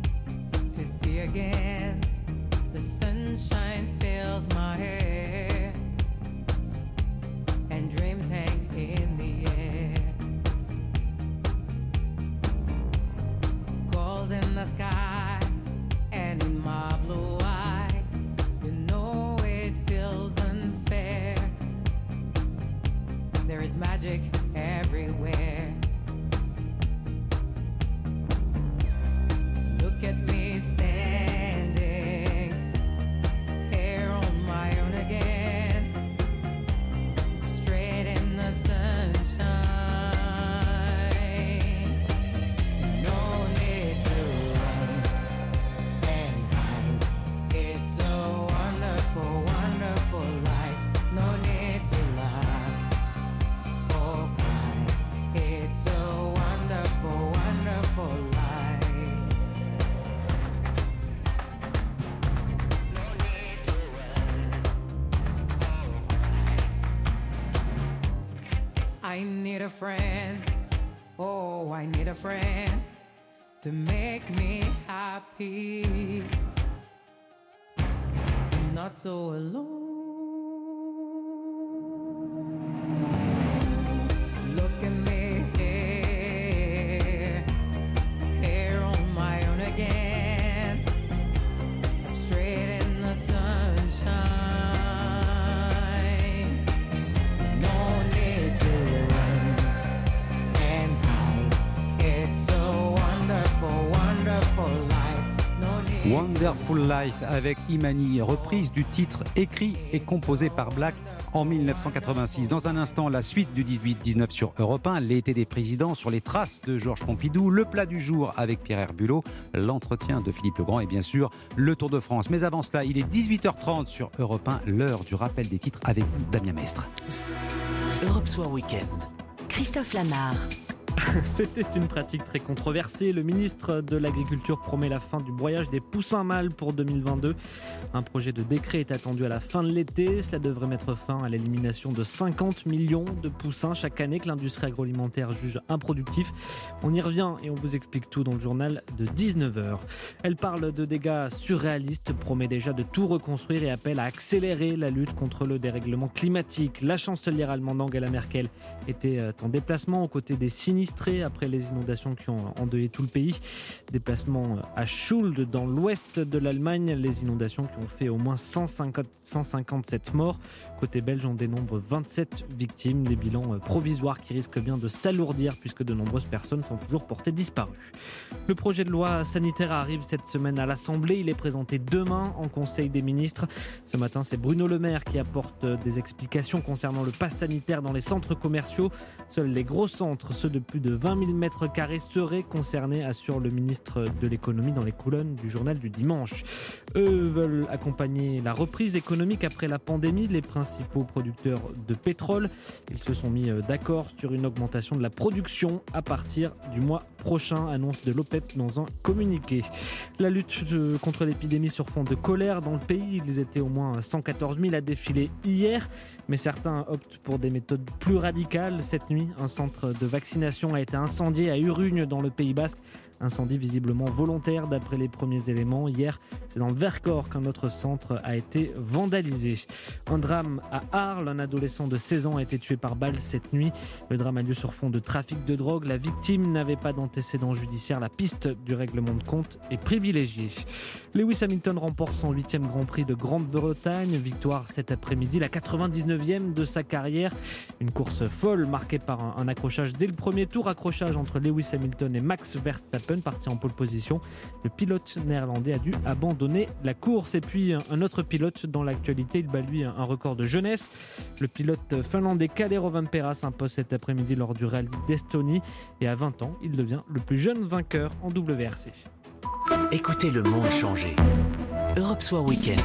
to see again. The sunshine fills my hair and dreams hang in the air. Goals in the sky and in my blue eyes. You know it feels unfair. There is magic everywhere. Look at me standing here on my own again, straight in the sunshine. No need to run and hide. It's a wonderful, wonderful life. No need to laugh or cry. It's a wonderful, wonderful life. I need a friend, oh, I need a friend to make me happy, not so alone. Look at me here, here on my own again. I'm straight in the sunshine. No need to run and hide. It's a wonderful, wonderful life. No need Wonderful Life avec Imani, reprise du titre écrit et composé par Black en dix-neuf cent quatre-vingt-six. Dans un instant, la suite du dix-huit dix-neuf sur Europe un, l'été des présidents sur les traces de Georges Pompidou, le plat du jour avec Pierre Herbulot, l'entretien de Philippe Legrand et bien sûr le Tour de France. Mais avant cela, il est dix-huit heures trente sur Europe un, l'heure du rappel des titres avec vous, Damien Mestre. Europe Soir Week-end. Christophe Lamar. C'était une pratique très controversée. Le ministre de l'Agriculture promet la fin du broyage des poussins mâles pour deux mille vingt-deux. Un projet de décret est attendu à la fin de l'été. Cela devrait mettre fin à l'élimination de cinquante millions de poussins chaque année que l'industrie agroalimentaire juge improductif. On y revient et on vous explique tout dans le journal de dix-neuf heures. Elle parle de dégâts surréalistes, promet déjà de tout reconstruire et appelle à accélérer la lutte contre le dérèglement climatique. La chancelière allemande Angela Merkel était en déplacement aux côtés des sinistres sinistrés après les inondations qui ont endeuillé tout le pays. Déplacement à Schuld, dans l'ouest de l'Allemagne. Les inondations qui ont fait au moins cent cinquante, cent cinquante-sept morts. Côté belge, on dénombre vingt-sept victimes. Les bilans provisoires qui risquent bien de s'alourdir puisque de nombreuses personnes sont toujours portées disparues. Le projet de loi sanitaire arrive cette semaine à l'Assemblée. Il est présenté demain en Conseil des ministres. Ce matin, c'est Bruno Le Maire qui apporte des explications concernant le pass sanitaire dans les centres commerciaux. Seuls les gros centres, ceux de plus de vingt mille mètres carrés, seraient concernés, assure le ministre de l'économie dans les colonnes du journal du dimanche. Eux veulent accompagner la reprise économique après la pandémie. Les principaux producteurs de pétrole, ils se sont mis d'accord sur une augmentation de la production à partir du mois prochain, annonce de l'OPEP dans un communiqué. La lutte contre l'épidémie sur fond de colère dans le pays, ils étaient au moins cent quatorze mille à défiler hier, mais certains optent pour des méthodes plus radicales. Cette nuit, un centre de vaccination a été incendié à Urugne dans le Pays Basque. Incendie visiblement volontaire d'après les premiers éléments. Hier, c'est dans le Vercors qu'un autre centre a été vandalisé. Un drame à Arles, un adolescent de seize ans a été tué par balle cette nuit. Le drame a lieu sur fond de trafic de drogue. La victime n'avait pas d'antécédent judiciaire. La piste du règlement de compte est privilégiée. Lewis Hamilton remporte son huitième Grand Prix de Grande-Bretagne. Victoire cet après-midi, la quatre-vingt-dix-neuvième de sa carrière. Une course folle marquée par un, un accrochage dès le premier tour. Accrochage entre Lewis Hamilton et Max Verstappen, parti en pole position. Le pilote néerlandais a dû abandonner la course. Et puis un autre pilote dans l'actualité, il bat lui un record de jeunesse. Le pilote finlandais Kalle Rovanperä s'impose cet après-midi lors du rallye d'Estonie. Et à vingt ans, il devient le plus jeune vainqueur en W R C. Écoutez le monde changer. Europe Soir Week-end.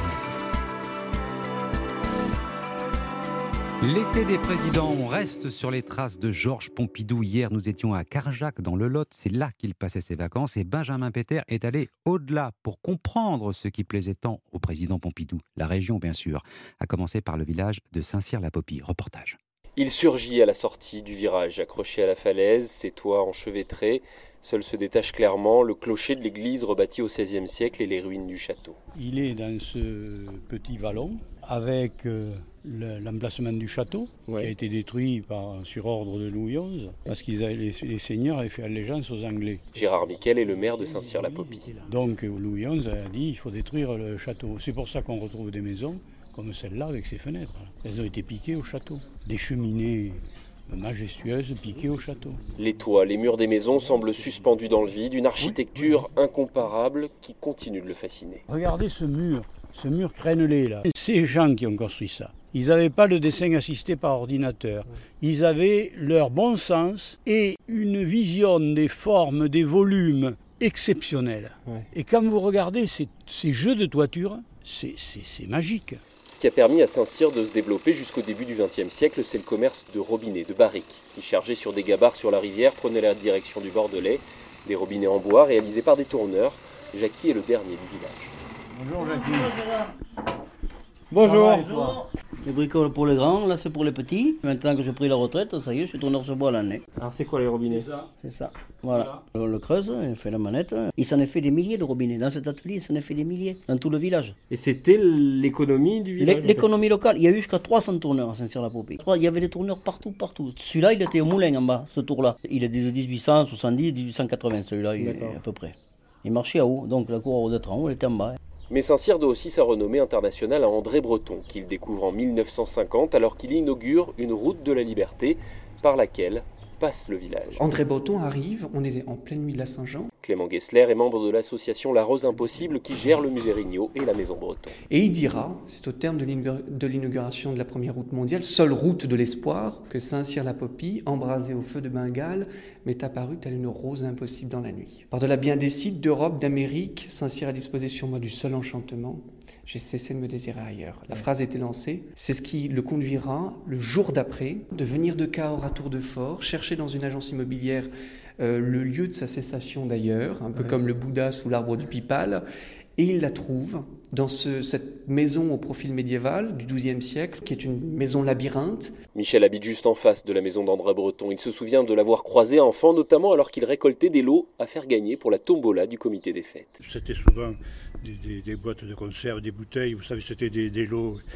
L'été des présidents, on reste sur les traces de Georges Pompidou. Hier, nous étions à Carjac, dans le Lot. C'est là qu'il passait ses vacances. Et Benjamin Péter est allé au-delà pour comprendre ce qui plaisait tant au président Pompidou. La région, bien sûr, à commencer par le village de Saint-Cyr-la-Popie. Reportage. Il surgit à la sortie du virage, accroché à la falaise, ses toits enchevêtrés. Seul se détache clairement le clocher de l'église rebâtie au seizième siècle et les ruines du château. Il est dans ce petit vallon avec euh, l'emplacement du château, ouais, qui a été détruit par, sur ordre de Louis onze, parce que les, les seigneurs avaient fait allégeance aux Anglais. Gérard Miquel est le maire de Saint-Cyr-la-Popie. Donc Louis onze a dit qu'il faut détruire le château. C'est pour ça qu'on retrouve des maisons comme celle-là avec ses fenêtres. Elles ont été piquées au château. Des cheminées majestueuses piquées au château. Les toits, les murs des maisons semblent suspendus dans le vide, une architecture oui, oui. incomparable qui continue de le fasciner. Regardez ce mur, ce mur crénelé là. Ces gens qui ont construit ça, ils n'avaient pas le dessin assisté par ordinateur. Ils avaient leur bon sens et une vision des formes, des volumes exceptionnels. Ouais. Et quand vous regardez ces, ces jeux de toiture, c'est, c'est, c'est magique. Ce qui a permis à Saint-Cyr de se développer jusqu'au début du vingtième siècle, c'est le commerce de robinets, de barriques, qui chargés sur des gabarres sur la rivière prenaient la direction du Bordelais. Des robinets en bois réalisés par des tourneurs. Jackie est le dernier du village. Bonjour Jackie. Bonjour. Bonjour. Les bricoles pour les grands, là c'est pour les petits. Maintenant que j'ai pris la retraite, ça y est, je suis tourneur sur bois l'année. Alors c'est quoi les robinets ? C'est ça. C'est ça. Voilà. On le creuse, on fait la manette. Il s'en est fait des milliers de robinets. Dans cet atelier, il s'en est fait des milliers, dans tout le village. Et c'était l'économie du village ? L'économie locale. Il y a eu jusqu'à trois cents tourneurs à Saint-Cyr-la-Popie. Il y avait des tourneurs partout, partout. Celui-là, il était au moulin en bas, ce tour-là. Il est de dix-huit cent soixante-dix, dix-huit cent quatre-vingts, celui-là, il est à peu près. Il marchait à haut, donc la cour d'être en haut, elle était en bas. Mais Saint-Cyr doit aussi sa renommée internationale à André Breton, qu'il découvre en mille neuf cent cinquante alors qu'il inaugure une route de la liberté par laquelle passe le village. André Breton arrive, on est en pleine nuit de la Saint-Jean. Clément Gessler est membre de l'association La Rose Impossible qui gère le musée Regnault et la Maison Breton. Et il dira, c'est au terme de l'inauguration de la première route mondiale, seule route de l'espoir, que Saint-Cyr-la-Popie, embrasée au feu de Bengale, m'est apparue telle une rose impossible dans la nuit. Par-delà bien des sites d'Europe, d'Amérique, Saint-Cyr a disposé sur moi du seul enchantement. J'ai cessé de me désirer ailleurs. La phrase était lancée. C'est ce qui le conduira, le jour d'après, de venir de Cahors à Tour de Fort, chercher dans une agence immobilière euh, le lieu de sa cessation d'ailleurs, un peu ouais. comme le Bouddha sous l'arbre du Pipal, et il la trouve dans ce, cette maison au profil médiéval du douzième siècle, qui est une maison labyrinthe. Michel habite juste en face de la maison d'André Breton. Il se souvient de l'avoir croisé enfant, notamment alors qu'il récoltait des lots à faire gagner pour la tombola du comité des fêtes. C'était souvent des, des, des boîtes de conserve, des bouteilles, vous savez, c'était des, des lots.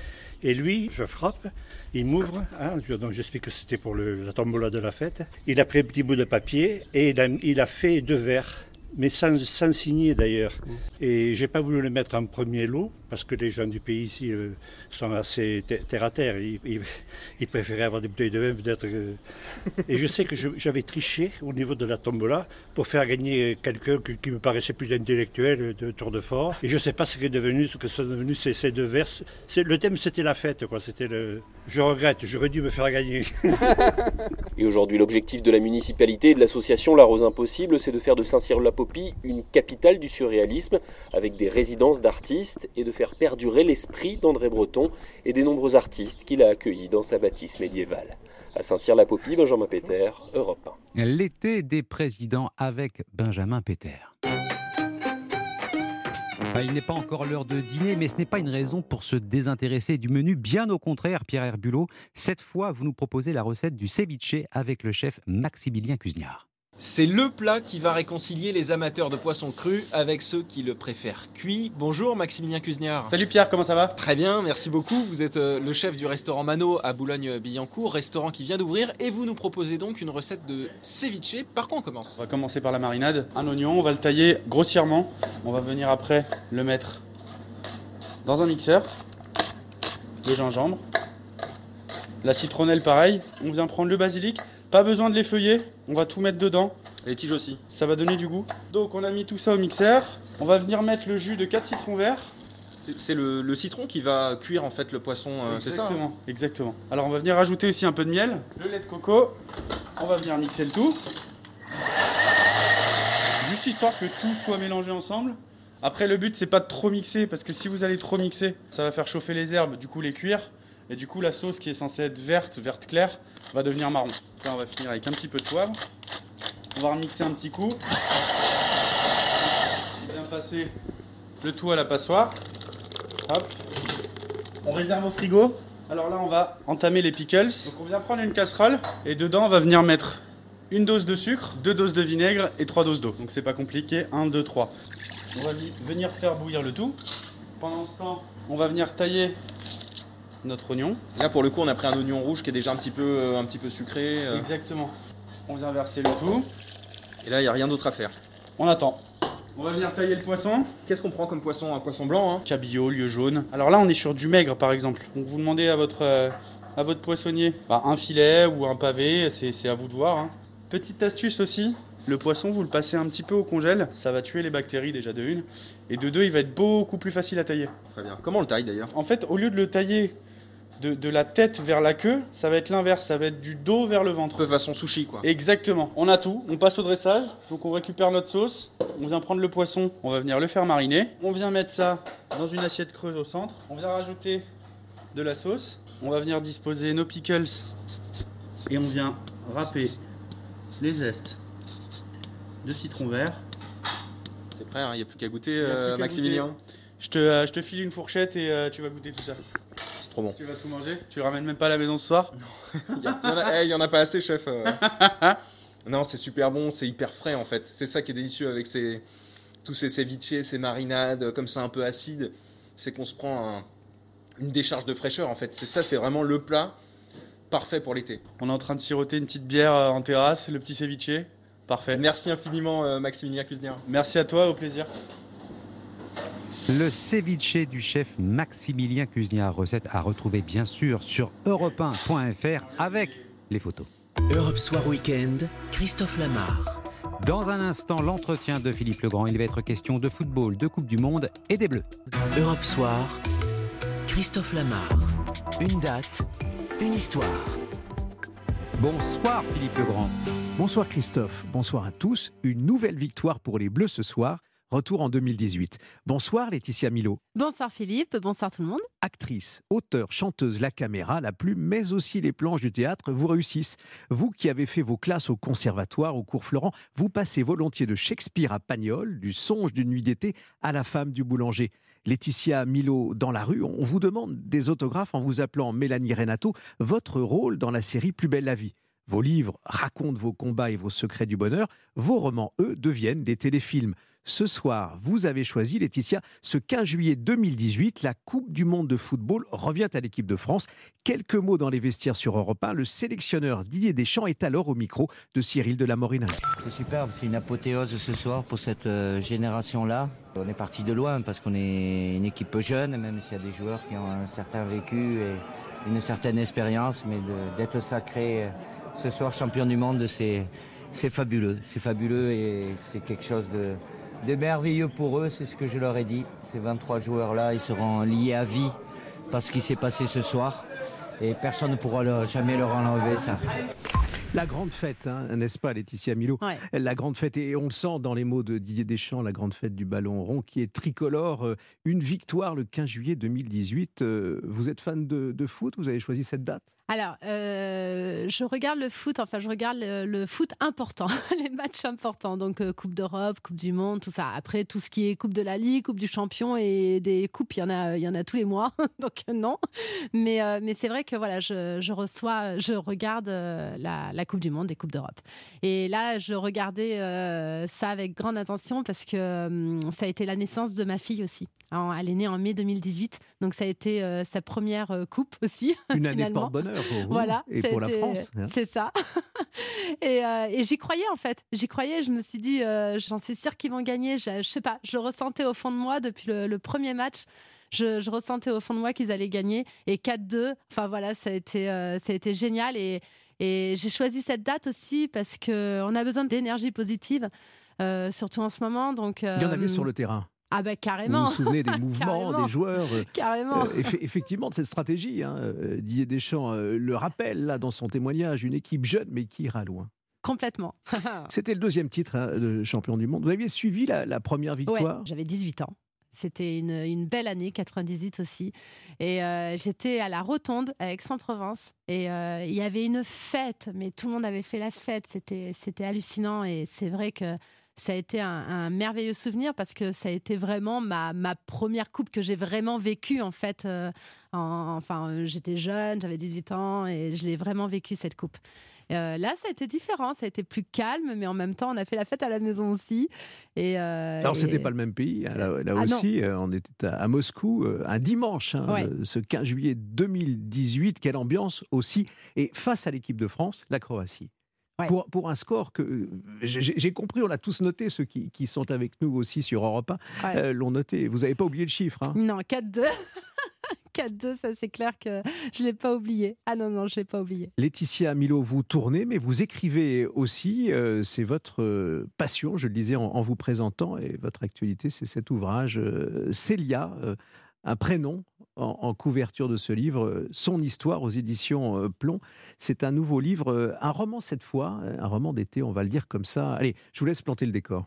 Et lui, je frappe, il m'ouvre, hein, je, donc j'explique que c'était pour le, la tombola de la fête. Il a pris un petit bout de papier et il a, il a fait deux verres, mais sans, sans signer d'ailleurs. Et j'ai pas voulu le mettre en premier lot, parce que les gens du pays ici euh, sont assez terre à terre. Ils, ils, ils préféraient avoir des bouteilles de vin peut-être. Que... Et je sais que je, j'avais triché au niveau de la tombola pour faire gagner quelqu'un qui, qui me paraissait plus intellectuel de Tour de Fort. Et je sais pas ce qui est devenu, ce que sont devenus ces, ces deux vers. C'est, le thème c'était la fête, quoi. C'était le... Je regrette, j'aurais dû me faire gagner. Et aujourd'hui, l'objectif de la municipalité et de l'association La Rose Impossible, c'est de faire de Saint-Cyr-la-Popie une capitale du surréalisme, avec des résidences d'artistes et de faire perdurer l'esprit d'André Breton et des nombreux artistes qu'il a accueillis dans sa bâtisse médiévale. À Saint-Cyr-la-Popie, Benjamin Péter, Europe un. L'été des présidents avec Benjamin Péter. Il n'est pas encore l'heure de dîner, mais ce n'est pas une raison pour se désintéresser du menu. Bien au contraire, Pierre Herbulot, cette fois, vous nous proposez la recette du ceviche avec le chef Maximilien Cuznard. C'est le plat qui va réconcilier les amateurs de poisson cru avec ceux qui le préfèrent cuit. Bonjour Maximilien Cuznard. Salut Pierre, comment ça va ? Très bien, merci beaucoup. Vous êtes le chef du restaurant Mano à Boulogne-Billancourt, restaurant qui vient d'ouvrir, et vous nous proposez donc une recette de ceviche. Par quoi on commence ? On va commencer par la marinade. Un oignon, on va le tailler grossièrement. On va venir après le mettre dans un mixeur. Le gingembre. La citronnelle pareil. On vient prendre le basilic. Pas besoin de l'effeuiller, on va tout mettre dedans. Les tiges aussi. Ça va donner du goût. Donc on a mis tout ça au mixeur. On va venir mettre le jus de quatre citrons verts. C'est, c'est le, le citron qui va cuire en fait le poisson, euh, c'est ça ? Exactement, hein exactement. Alors on va venir rajouter aussi un peu de miel, le lait de coco. On va venir mixer le tout. Juste histoire que tout soit mélangé ensemble. Après le but c'est pas de trop mixer, parce que si vous allez trop mixer, ça va faire chauffer les herbes, du coup les cuire. Et du coup la sauce qui est censée être verte, verte claire, va devenir marron. Là on va finir avec un petit peu de poivre. On va remixer un petit coup. Bien passer le tout à la passoire. Hop. On réserve au frigo. Alors là on va entamer les pickles. Donc on vient prendre une casserole et dedans on va venir mettre une dose de sucre, deux doses de vinaigre et trois doses d'eau. Donc c'est pas compliqué, un, deux, trois. On va venir faire bouillir le tout. Pendant ce temps, on va venir tailler notre oignon. Là pour le coup on a pris un oignon rouge qui est déjà un petit peu, un petit peu sucré. Exactement. On vient verser le tout. Et là il n'y a rien d'autre à faire. On attend. On va venir tailler le poisson. Qu'est-ce qu'on prend comme poisson ? Un poisson blanc hein ? Cabillaud, lieu jaune. Alors là on est sur du maigre par exemple. Donc vous demandez à votre, euh, à votre poissonnier bah, un filet ou un pavé, c'est, c'est à vous de voir. Hein. Petite astuce aussi. Le poisson, vous le passez un petit peu au congèle, ça va tuer les bactéries déjà de une. Et de deux, il va être beaucoup plus facile à tailler. Très bien. Comment on le taille d'ailleurs ? En fait, au lieu de le tailler de, de la tête vers la queue, ça va être l'inverse, ça va être du dos vers le ventre. Un peu façon sushi quoi. Exactement. On a tout, on passe au dressage, donc on récupère notre sauce, on vient prendre le poisson, on va venir le faire mariner. On vient mettre ça dans une assiette creuse au centre, on vient rajouter de la sauce, on va venir disposer nos pickles et on vient râper les zestes de citron vert. C'est prêt, il hein, n'y a plus qu'à goûter, euh, Maximilien. Goûter. Je, te, euh, je te file une fourchette et euh, tu vas goûter tout ça. C'est trop bon. Tu vas tout manger ? Tu le ramènes même pas à la maison ce soir ? Non, il n'y en, hey, en a pas assez, chef. Euh. Non, c'est super bon, c'est hyper frais en fait. C'est ça qui est délicieux avec ces, tous ces ceviches, ces marinades, comme ça un peu acide. C'est qu'on se prend un, une décharge de fraîcheur en fait. C'est ça, c'est vraiment le plat parfait pour l'été. On est en train de siroter une petite bière en terrasse, le petit ceviche. Parfait. Merci infiniment euh, Maximilien Cuznard. Merci à toi, au plaisir. Le ceviche du chef Maximilien Cuznard, recette à retrouver bien sûr sur europe un point f r avec les photos. Europe Soir Week-end, Christophe Lamar. Dans un instant, l'entretien de Philippe Legrand. Il va être question de football, de Coupe du Monde et des Bleus. Europe Soir, Christophe Lamar. Une date, une histoire. Bonsoir Philippe Legrand. Bonsoir Christophe, bonsoir à tous. Une nouvelle victoire pour les Bleus ce soir, retour en deux mille dix-huit. Bonsoir Laetitia Milo. Bonsoir Philippe, bonsoir tout le monde. Actrice, auteure, chanteuse, la caméra, la plume, mais aussi les planches du théâtre vous réussissent. Vous qui avez fait vos classes au conservatoire, au cours Florent, vous passez volontiers de Shakespeare à Pagnol, du songe d'une nuit d'été à la femme du boulanger. Laetitia Milo, dans la rue, on vous demande des autographes en vous appelant Mélanie Renato, votre rôle dans la série Plus belle la vie. Vos livres racontent vos combats et vos secrets du bonheur. Vos romans, eux, deviennent des téléfilms. Ce soir, vous avez choisi, Laetitia, ce quinze juillet deux mille dix-huit, la Coupe du Monde de football revient à l'équipe de France. Quelques mots dans les vestiaires sur Europe un. Le sélectionneur Didier Deschamps est alors au micro de Cyril de la Morinerie. C'est superbe, c'est une apothéose ce soir pour cette euh, génération-là. On est parti de loin parce qu'on est une équipe jeune, même s'il y a des joueurs qui ont un certain vécu et une certaine expérience, mais de, d'être sacré euh, ce soir champion du monde, c'est, c'est fabuleux. C'est fabuleux et c'est quelque chose de... de merveilleux pour eux, c'est ce que je leur ai dit. Ces vingt-trois joueurs-là, ils seront liés à vie parce qu'il s'est passé ce soir. Et personne ne pourra leur, jamais leur enlever ça. La grande fête, hein, n'est-ce pas, Laetitia Milot? Ouais. La grande fête, et on le sent dans les mots de Didier Deschamps, la grande fête du ballon rond qui est tricolore. Une victoire le quinze juillet deux mille dix-huit. Vous êtes fan de, de foot? Vous avez choisi cette date? Alors, euh, je regarde le foot, enfin je regarde le, le foot important, les matchs importants, donc euh, Coupe d'Europe, Coupe du Monde, tout ça. Après, tout ce qui est Coupe de la Ligue, Coupe du Champion et des coupes, il y en a, il y en a tous les mois, donc euh, non. Mais, euh, mais c'est vrai que voilà, je, je reçois, je regarde euh, la, la Coupe du Monde et Coupe d'Europe. Et là, je regardais euh, ça avec grande attention parce que euh, ça a été la naissance de ma fille aussi. Alors, elle est née en mai deux mille dix-huit, donc ça a été euh, sa première euh, coupe aussi. Une année finalement. porte-bonheur pour vous voilà, et pour la été, France. Hein. C'est ça. et, euh, et j'y croyais en fait. J'y croyais. Je me suis dit, euh, j'en suis sûre qu'ils vont gagner. Je, je sais pas. Je le ressentais au fond de moi depuis le, le premier match. Je, je ressentais au fond de moi qu'ils allaient gagner. Et quatre deux. Enfin voilà, ça a été, euh, ça a été génial. Et, et j'ai choisi cette date aussi parce que on a besoin d'énergie positive, euh, surtout en ce moment. Donc euh, il y en avait sur le terrain. Ah ben carrément. Vous vous souvenez des mouvements des joueurs euh, Carrément. Euh, eff- effectivement, de cette stratégie. Hein, euh, Didier Deschamps euh, le rappelle là dans son témoignage, une équipe jeune mais qui ira loin. Complètement. C'était le deuxième titre hein, de champion du monde. Vous aviez suivi la, la première victoire? Ouais, j'avais dix-huit ans. C'était une, une belle année, quatre-vingt-dix-huit aussi. Et euh, j'étais à la Rotonde à Aix-en-Provence. Et euh, il y avait une fête, mais tout le monde avait fait la fête. C'était, c'était hallucinant. Et c'est vrai que ça a été un, un merveilleux souvenir parce que ça a été vraiment ma, ma première coupe que j'ai vraiment vécue en fait. Euh, en, enfin, euh, j'étais jeune, j'avais dix-huit ans et je l'ai vraiment vécue cette coupe. Euh, là, ça a été différent, ça a été plus calme, mais en même temps, on a fait la fête à la maison aussi. Et, euh, Alors, et... c'était pas le même pays. Hein, là, là ah, aussi, euh, on était à, à Moscou, euh, un dimanche, hein, ouais. le, ce quinze juillet deux mille dix-huit. Quelle ambiance aussi. Et face à l'équipe de France, la Croatie. Ouais. Pour, pour un score que j'ai, j'ai compris, on l'a tous noté, ceux qui, qui sont avec nous aussi sur Europe un, ouais. euh, l'ont noté. Vous n'avez pas oublié le chiffre hein? Non, quatre deux. quatre deux, ça c'est clair que je ne l'ai pas oublié. Ah non, non, je ne l'ai pas oublié. Laetitia Milot, vous tournez, mais vous écrivez aussi. Euh, c'est votre euh, passion, je le disais en, en vous présentant, et votre actualité, c'est cet ouvrage euh, Célia, euh, un prénom en, en couverture de ce livre, Son histoire aux éditions euh, Plomb. C'est un nouveau livre, euh, un roman cette fois, un roman d'été, on va le dire comme ça. Allez, je vous laisse planter le décor.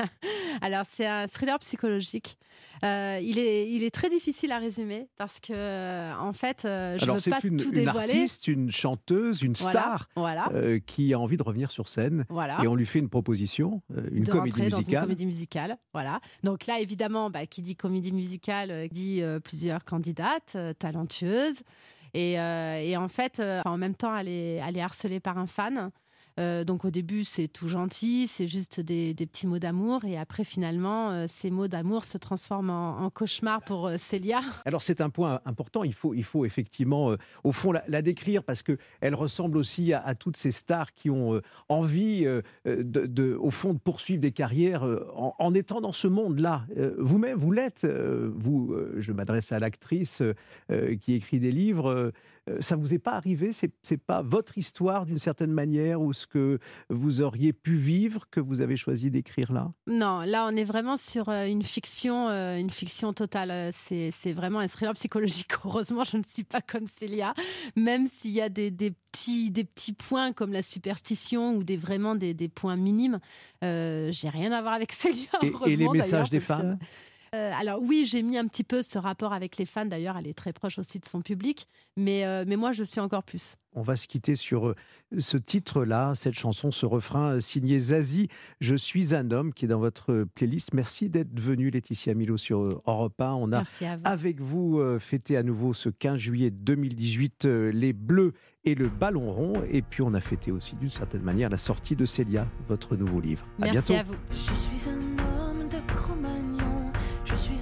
Alors, c'est un thriller psychologique. Euh, il, est, il est très difficile à résumer parce que, en fait, euh, je Alors, veux c'est pas une, tout une dévoiler. artiste, une chanteuse, une voilà, star voilà. Euh, qui a envie de revenir sur scène. Voilà. Et on lui fait une proposition, euh, une de comédie rentrer musicale. Dans une comédie musicale, voilà. Donc là, évidemment, bah, qui dit comédie musicale euh, dit euh, plusieurs candidates euh, talentueuses. Et, euh, et en fait, euh, en même temps, elle est, elle est harcelée par un fan. Euh, donc au début c'est tout gentil, c'est juste des, des petits mots d'amour et après finalement euh, ces mots d'amour se transforment en, en cauchemar pour euh, Célia. Alors c'est un point important, il faut, il faut effectivement euh, au fond la, la décrire parce qu'elle ressemble aussi à, à toutes ces stars qui ont euh, envie euh, de, de, au fond de poursuivre des carrières euh, en, en étant dans ce monde-là. Euh, vous-même vous l'êtes, euh, vous, euh, je m'adresse à l'actrice euh, qui écrit des livres, euh, ça vous est pas arrivé, c'est, c'est pas votre histoire d'une certaine manière ou ce que vous auriez pu vivre que vous avez choisi d'écrire là? Non, là on est vraiment sur une fiction, une fiction totale. C'est, c'est vraiment un thriller psychologique. Heureusement, je ne suis pas comme Célia, même s'il y a des, des petits, des petits points comme la superstition ou des vraiment des, des points minimes. Euh, j'ai rien à voir avec Célia. Et, et les messages des fans? Que... Euh, alors oui, j'ai mis un petit peu ce rapport avec les fans. D'ailleurs, elle est très proche aussi de son public. Mais, euh, mais moi, je suis encore plus. On va se quitter sur ce titre-là, cette chanson, ce refrain signé Zazie, Je suis un homme, qui est dans votre playlist. Merci d'être venue, Laetitia Milot, sur Europe un. On a, vous. avec vous, fêté à nouveau ce quinze juillet deux mille dix-huit, les Bleus et le ballon rond. Et puis, on a fêté aussi, d'une certaine manière, la sortie de Célia, votre nouveau livre. À Merci bientôt. à vous. Je suis un homme de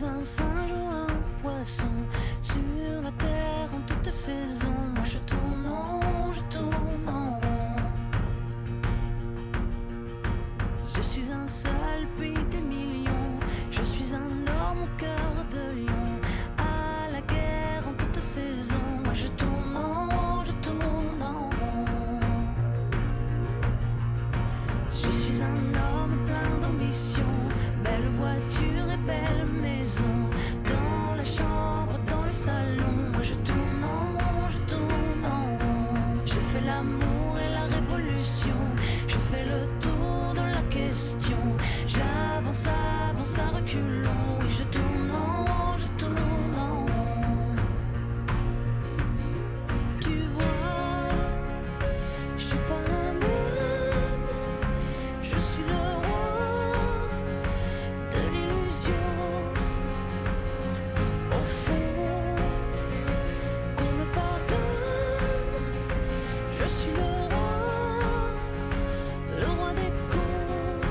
suis un singe ou un poisson sur la terre en toute saison. Moi je tourne en rond, je tourne en rond. Je suis un seul puis des millions. Je suis un homme au cœur de lion. À la guerre en toute saison. Moi je tourne en rond, je tourne en rond. Je suis un homme plein d'ambition. Belle voiture et belle maison. Dans la chambre, dans le salon. Moi je tourne en rond, je tourne en rond. Je fais l'amour et la révolution. Je fais le tour de la question. J'avance, avance à reculons. Oui je tourne en rond, je tourne en rond. Tu vois, je suis pas un homme. Je suis le roi de l'illusion. Au fond, qu'on me pardonne. Je suis le roi, le roi des cons.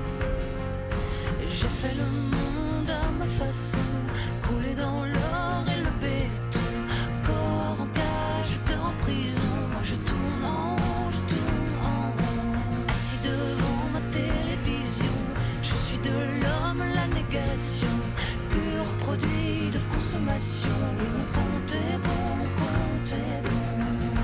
J'ai fait le monde à ma façon, coulé dans l'or et le béton. Corps en cage, cœur en prison. Moi je tourne en rond, je tourne en rond. Assis devant ma télévision, je suis de l'homme la négation. Pur produit de consommation. Oui mon compte est bon, mon compte est bon.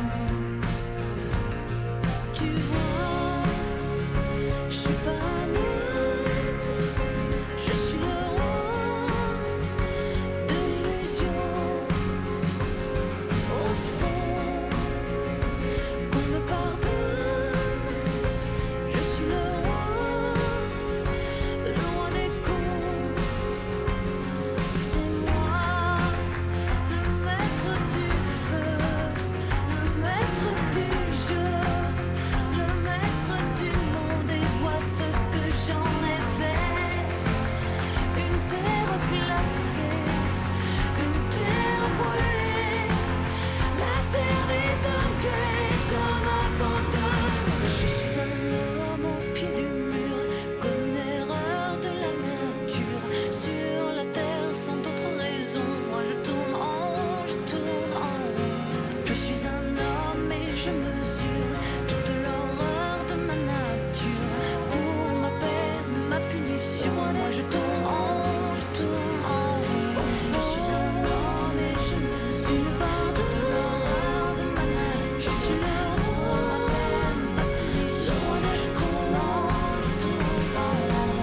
Tu vois, je suis pas un homme. Je suis le roi de l'illusion. Au fond, qu'on me pardonne. Je suis le roi, le roi des cons. C'est moi, le maître du feu, le maître du jeu, le maître du monde. Et vois ce que j'en ai fait. Une terre glacée, une terre brûlée, la terre des hommes que les hommes abandonnent. Je suis un homme au pied du mur, comme une erreur de la nature. Sur la terre sans d'autre raison. Moi je tourne en rond, je tourne en rond. Je suis un homme et je mesure toute l'horreur de ma nature. Pour ma peine, ma punition. Moi je tourne en rond, je tourne en rond. Je suis un homme et je mesure toute l'horreur de ma nature. Je suis le roi, ma peine, ma punition. Moi je tourne en rond, je tourne en rond.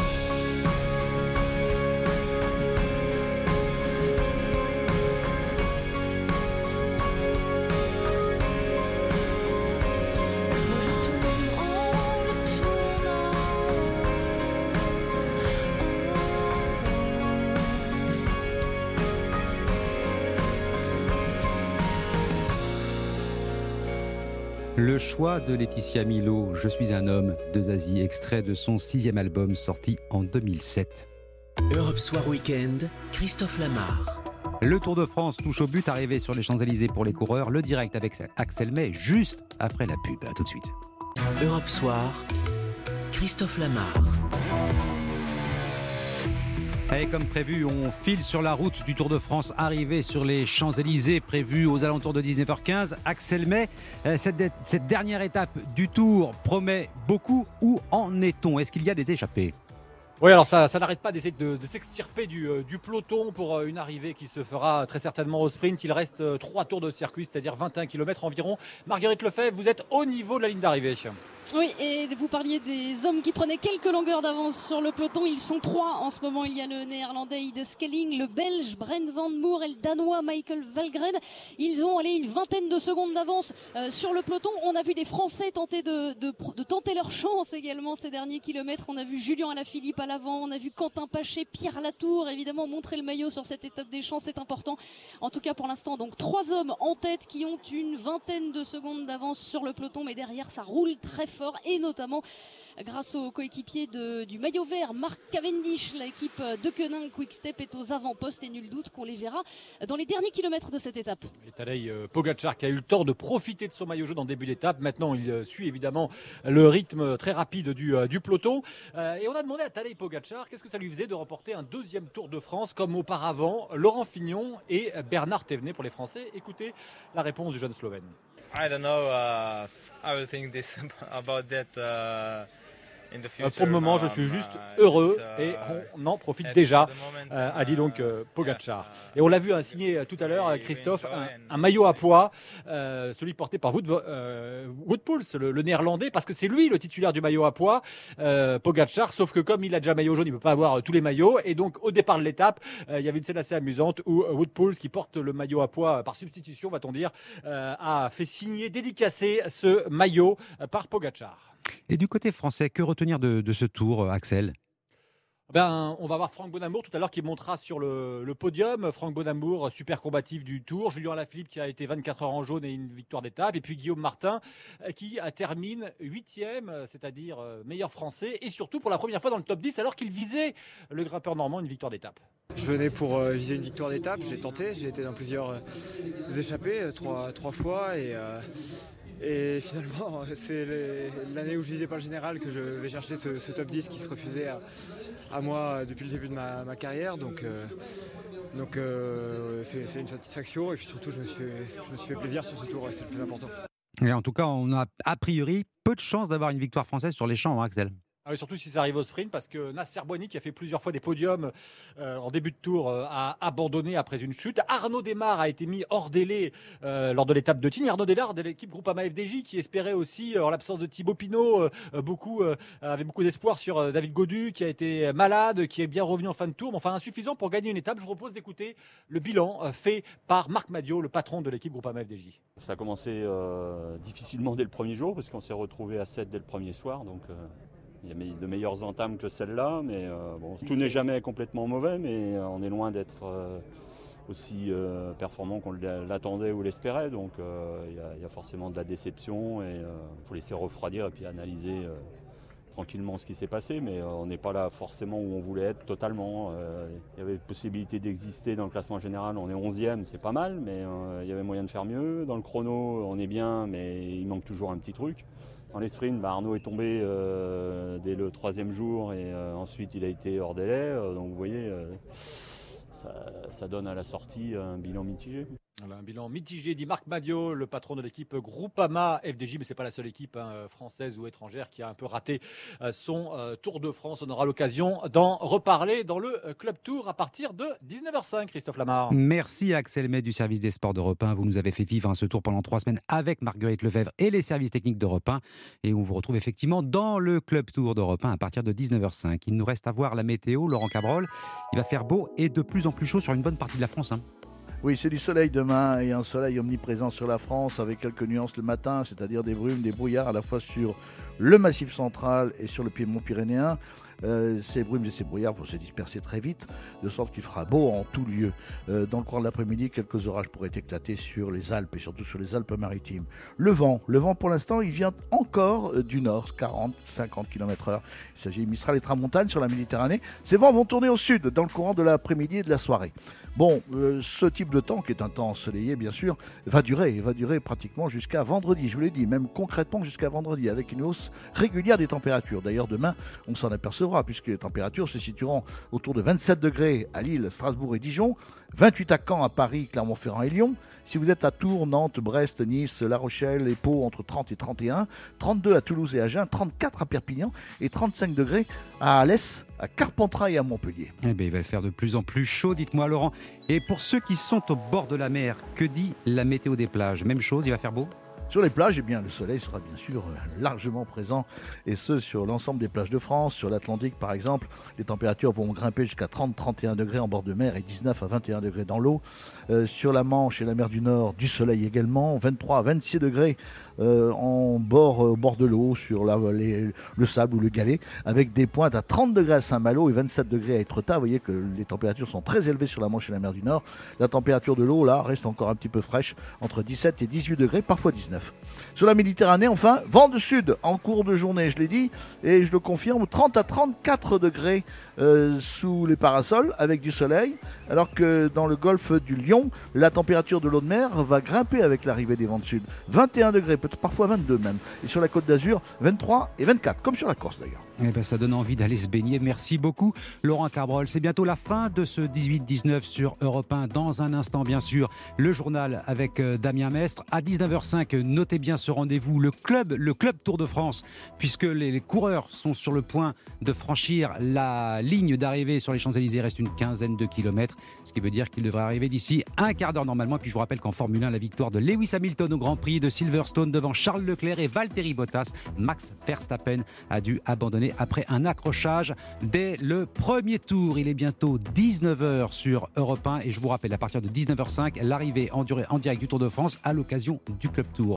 Le choix de Laetitia Milo, Je suis un homme, de Zazie, extrait de son sixième album sorti en deux mille sept. Europe Soir Weekend, Christophe Lamar. Le Tour de France touche au but, arrivé sur les Champs-Élysées pour les coureurs. Le direct avec Axel May, juste après la pub. A tout de suite. Europe Soir, Christophe Lamar. Et comme prévu, on file sur la route du Tour de France, arrivé sur les Champs-Élysées, prévu aux alentours de dix-neuf heures quinze. Axel May, cette, cette dernière étape du Tour promet beaucoup. Où en est-on? Est-ce qu'il y a des échappées? Oui, alors ça, ça n'arrête pas d'essayer de, de s'extirper du, euh, du peloton pour euh, une arrivée qui se fera très certainement au sprint. Il reste euh, trois tours de circuit, c'est-à-dire vingt et un kilomètres environ. Marguerite Lefebvre, vous êtes au niveau de la ligne d'arrivée. Oui, et vous parliez des hommes qui prenaient quelques longueurs d'avance sur le peloton. Ils sont trois en ce moment. Il y a le néerlandais Yde Schelling, le belge Brent Van Moer et le danois Michael Valgren. Ils ont allé une vingtaine de secondes d'avance euh, sur le peloton. On a vu des Français tenter de, de, de tenter leur chance également ces derniers kilomètres. On a vu Julien Alaphilippe à l'avant, on a vu Quentin Paché, Pierre Latour, évidemment montrer le maillot sur cette étape des Champs, c'est important. En tout cas pour l'instant, donc trois hommes en tête qui ont une vingtaine de secondes d'avance sur le peloton, mais derrière ça roule très fort. fort et notamment grâce au coéquipier de, du maillot vert, Mark Cavendish. L'équipe de Quenin Quick-Step est aux avant-postes et nul doute qu'on les verra dans les derniers kilomètres de cette étape. Et Tadej Pogačar qui a eu le temps de profiter de son maillot jaune en début d'étape. Maintenant, il suit évidemment le rythme très rapide du, du peloton. Euh, et on a demandé à Tadej Pogačar qu'est-ce que ça lui faisait de remporter un deuxième Tour de France comme auparavant Laurent Fignon et Bernard Thévenet pour les Français. Écoutez la réponse du jeune Slovène. I don't know. Uh, I will think this about that. Uh... Pour le moment, je suis juste heureux et on en profite déjà, euh, a dit donc euh, Pogačar. Et on l'a vu hein, signer tout à l'heure, Christophe, un, un maillot à pois, euh, celui porté par Wout, euh, Wout Poels, le, le néerlandais, parce que c'est lui le titulaire du maillot à pois, euh, Pogačar, sauf que comme il a déjà maillot jaune, il ne peut pas avoir tous les maillots. Et donc au départ de l'étape, euh, il y avait une scène assez amusante où Wout Poels, qui porte le maillot à pois par substitution, va-t-on dire, euh, a fait signer, dédicacer ce maillot euh, par Pogačar. Et du côté français, que retenir de, de ce tour, Axel ? Ben, on va voir Franck Bonamour tout à l'heure qui montera sur le, le podium. Franck Bonamour, super combatif du Tour. Julien Alaphilippe qui a été vingt-quatre heures en jaune et une victoire d'étape. Et puis Guillaume Martin qui termine huitième, c'est-à-dire meilleur français. Et surtout pour la première fois dans le top dix alors qu'il visait le grimpeur normand une victoire d'étape. Je venais pour euh, viser une victoire d'étape. J'ai tenté, j'ai été dans plusieurs euh, échappées, euh, trois, trois fois. Et, euh, et finalement, c'est les, l'année où je visais pas le général que je vais chercher ce, ce top dix qui se refusait à, à moi depuis le début de ma, ma carrière. Donc, euh, donc euh, c'est, c'est une satisfaction. Et puis surtout, je me, suis fait, je me suis fait plaisir sur ce tour et c'est le plus important. Et en tout cas, on a a priori peu de chances d'avoir une victoire française sur les champs, hein, Axel. Ah oui, surtout si ça arrive au sprint, parce que Nasser Boigny, qui a fait plusieurs fois des podiums euh, en début de tour, euh, a abandonné après une chute. Arnaud Démare a été mis hors délai euh, lors de l'étape de Tignes. Arnaud Démare de l'équipe Groupama F D J, qui espérait aussi, euh, en l'absence de Thibaut Pinot, euh, beaucoup, euh, avait beaucoup d'espoir sur euh, David Gaudu, qui a été malade, qui est bien revenu en fin de tour, mais enfin insuffisant pour gagner une étape. Je vous propose d'écouter le bilan euh, fait par Marc Madiot, le patron de l'équipe Groupama F D J. Ça a commencé euh, difficilement dès le premier jour, parce qu'on s'est retrouvé à sept dès le premier soir, donc... Euh... Il y a de meilleures entames que celle-là, mais euh, bon, tout n'est jamais complètement mauvais, mais euh, on est loin d'être euh, aussi euh, performant qu'on l'attendait ou l'espérait. Donc euh, il, y a, il y a forcément de la déception et il euh, faut laisser refroidir et puis analyser euh, tranquillement ce qui s'est passé. Mais euh, on n'est pas là forcément où on voulait être totalement. Euh, il y avait possibilité d'exister dans le classement général. On est onzième, c'est pas mal, mais euh, il y avait moyen de faire mieux. Dans le chrono, on est bien, mais il manque toujours un petit truc. Dans les sprints, bah Arnaud est tombé euh, dès le troisième jour et euh, ensuite il a été hors délai. Euh, donc vous voyez, euh, ça, ça donne à la sortie un bilan mitigé. Voilà, un bilan mitigé, dit Marc Madiot, le patron de l'équipe Groupama F D J, mais ce n'est pas la seule équipe hein, française ou étrangère qui a un peu raté euh, son euh, Tour de France. On aura l'occasion d'en reparler dans le euh, Club Tour à partir de dix-neuf heures cinq, Christophe Lamar. Merci Axel May du service des sports d'Europe un. Vous nous avez fait vivre hein, ce tour pendant trois semaines avec Marguerite Lefebvre et les services techniques d'Europe un. Et on vous retrouve effectivement dans le Club Tour d'Europe un à partir de dix-neuf heures cinq. Il nous reste à voir la météo. Laurent Cabrol, il va faire beau et de plus en plus chaud sur une bonne partie de la France. Hein. Oui, c'est du soleil demain et un soleil omniprésent sur la France avec quelques nuances le matin, c'est-à-dire des brumes, des brouillards à la fois sur le massif central et sur le piémont pyrénéen. Euh, ces brumes et ces brouillards vont se disperser très vite, de sorte qu'il fera beau en tout lieu. Euh, dans le cours de l'après-midi, quelques orages pourraient éclater sur les Alpes et surtout sur les Alpes-Maritimes. Le vent, le vent pour l'instant, il vient encore euh, du nord, quarante à cinquante kilomètres heure. Il s'agit de Mistral et Tramontane sur la Méditerranée. Ces vents vont tourner au sud dans le courant de l'après-midi et de la soirée. Bon, euh, ce type de temps, qui est un temps ensoleillé bien sûr, va durer, va durer pratiquement jusqu'à vendredi, je vous l'ai dit, même concrètement jusqu'à vendredi, avec une hausse régulière des températures. D'ailleurs, demain, on s'en apercevra, puisque les températures se situeront autour de vingt-sept degrés à Lille, Strasbourg et Dijon, vingt-huit à Caen, à Paris, Clermont-Ferrand et Lyon. Si vous êtes à Tours, Nantes, Brest, Nice, La Rochelle et Pau, entre trente et trente et un, trente-deux à Toulouse et Agen, trente-quatre à Perpignan et trente-cinq degrés à Alès, à Carpentras et à Montpellier. Eh bien, il va faire de plus en plus chaud, dites-moi Laurent. Et pour ceux qui sont au bord de la mer, que dit la météo des plages ? Même chose, il va faire beau ? Sur les plages, eh bien, le soleil sera bien sûr largement présent, et ce sur l'ensemble des plages de France. Sur l'Atlantique par exemple, les températures vont grimper jusqu'à trente à trente et un degrés en bord de mer et dix-neuf à vingt et un degrés dans l'eau. Euh, sur la Manche et la mer du Nord, du soleil également, vingt-trois à vingt-six degrés euh, en bord, euh, bord de l'eau, sur la, les, le sable ou le galet, avec des pointes à trente degrés à Saint-Malo et vingt-sept degrés à Étretat. Vous voyez que les températures sont très élevées sur la Manche et la mer du Nord. La température de l'eau, là, reste encore un petit peu fraîche, entre dix-sept et dix-huit degrés, parfois dix-neuf. Sur la Méditerranée, enfin, vent de sud en cours de journée, je l'ai dit, et je le confirme, trente à trente-quatre degrés euh, sous les parasols, avec du soleil, alors que dans le golfe du Lion, la température de l'eau de mer va grimper avec l'arrivée des vents de sud. vingt et un degrés, peut-être parfois vingt-deux même. Et sur la Côte d'Azur, vingt-trois et vingt-quatre, comme sur la Corse d'ailleurs. Eh ben, ça donne envie d'aller se baigner. Merci beaucoup, Laurent Cabrol. C'est bientôt la fin de ce dix-huit dix-neuf sur Europe un. Dans un instant, bien sûr, le journal avec euh, Damien Mestre. À dix-neuf heures cinq, notez bien ce rendez-vous. Le club, le club Tour de France, puisque les, les coureurs sont sur le point de franchir la ligne d'arrivée sur les Champs-Élysées. Il reste une quinzaine de kilomètres, ce qui veut dire qu'il devrait arriver d'ici un quart d'heure normalement. Et puis je vous rappelle qu'en Formule un, la victoire de Lewis Hamilton au Grand Prix de Silverstone devant Charles Leclerc et Valtteri Bottas. Max Verstappen a dû abandonner après un accrochage dès le premier tour. Il est bientôt dix-neuf heures sur Europe un et je vous rappelle à partir de dix-neuf heures cinq l'arrivée en, durée, en direct du Tour de France à l'occasion du Club Tour.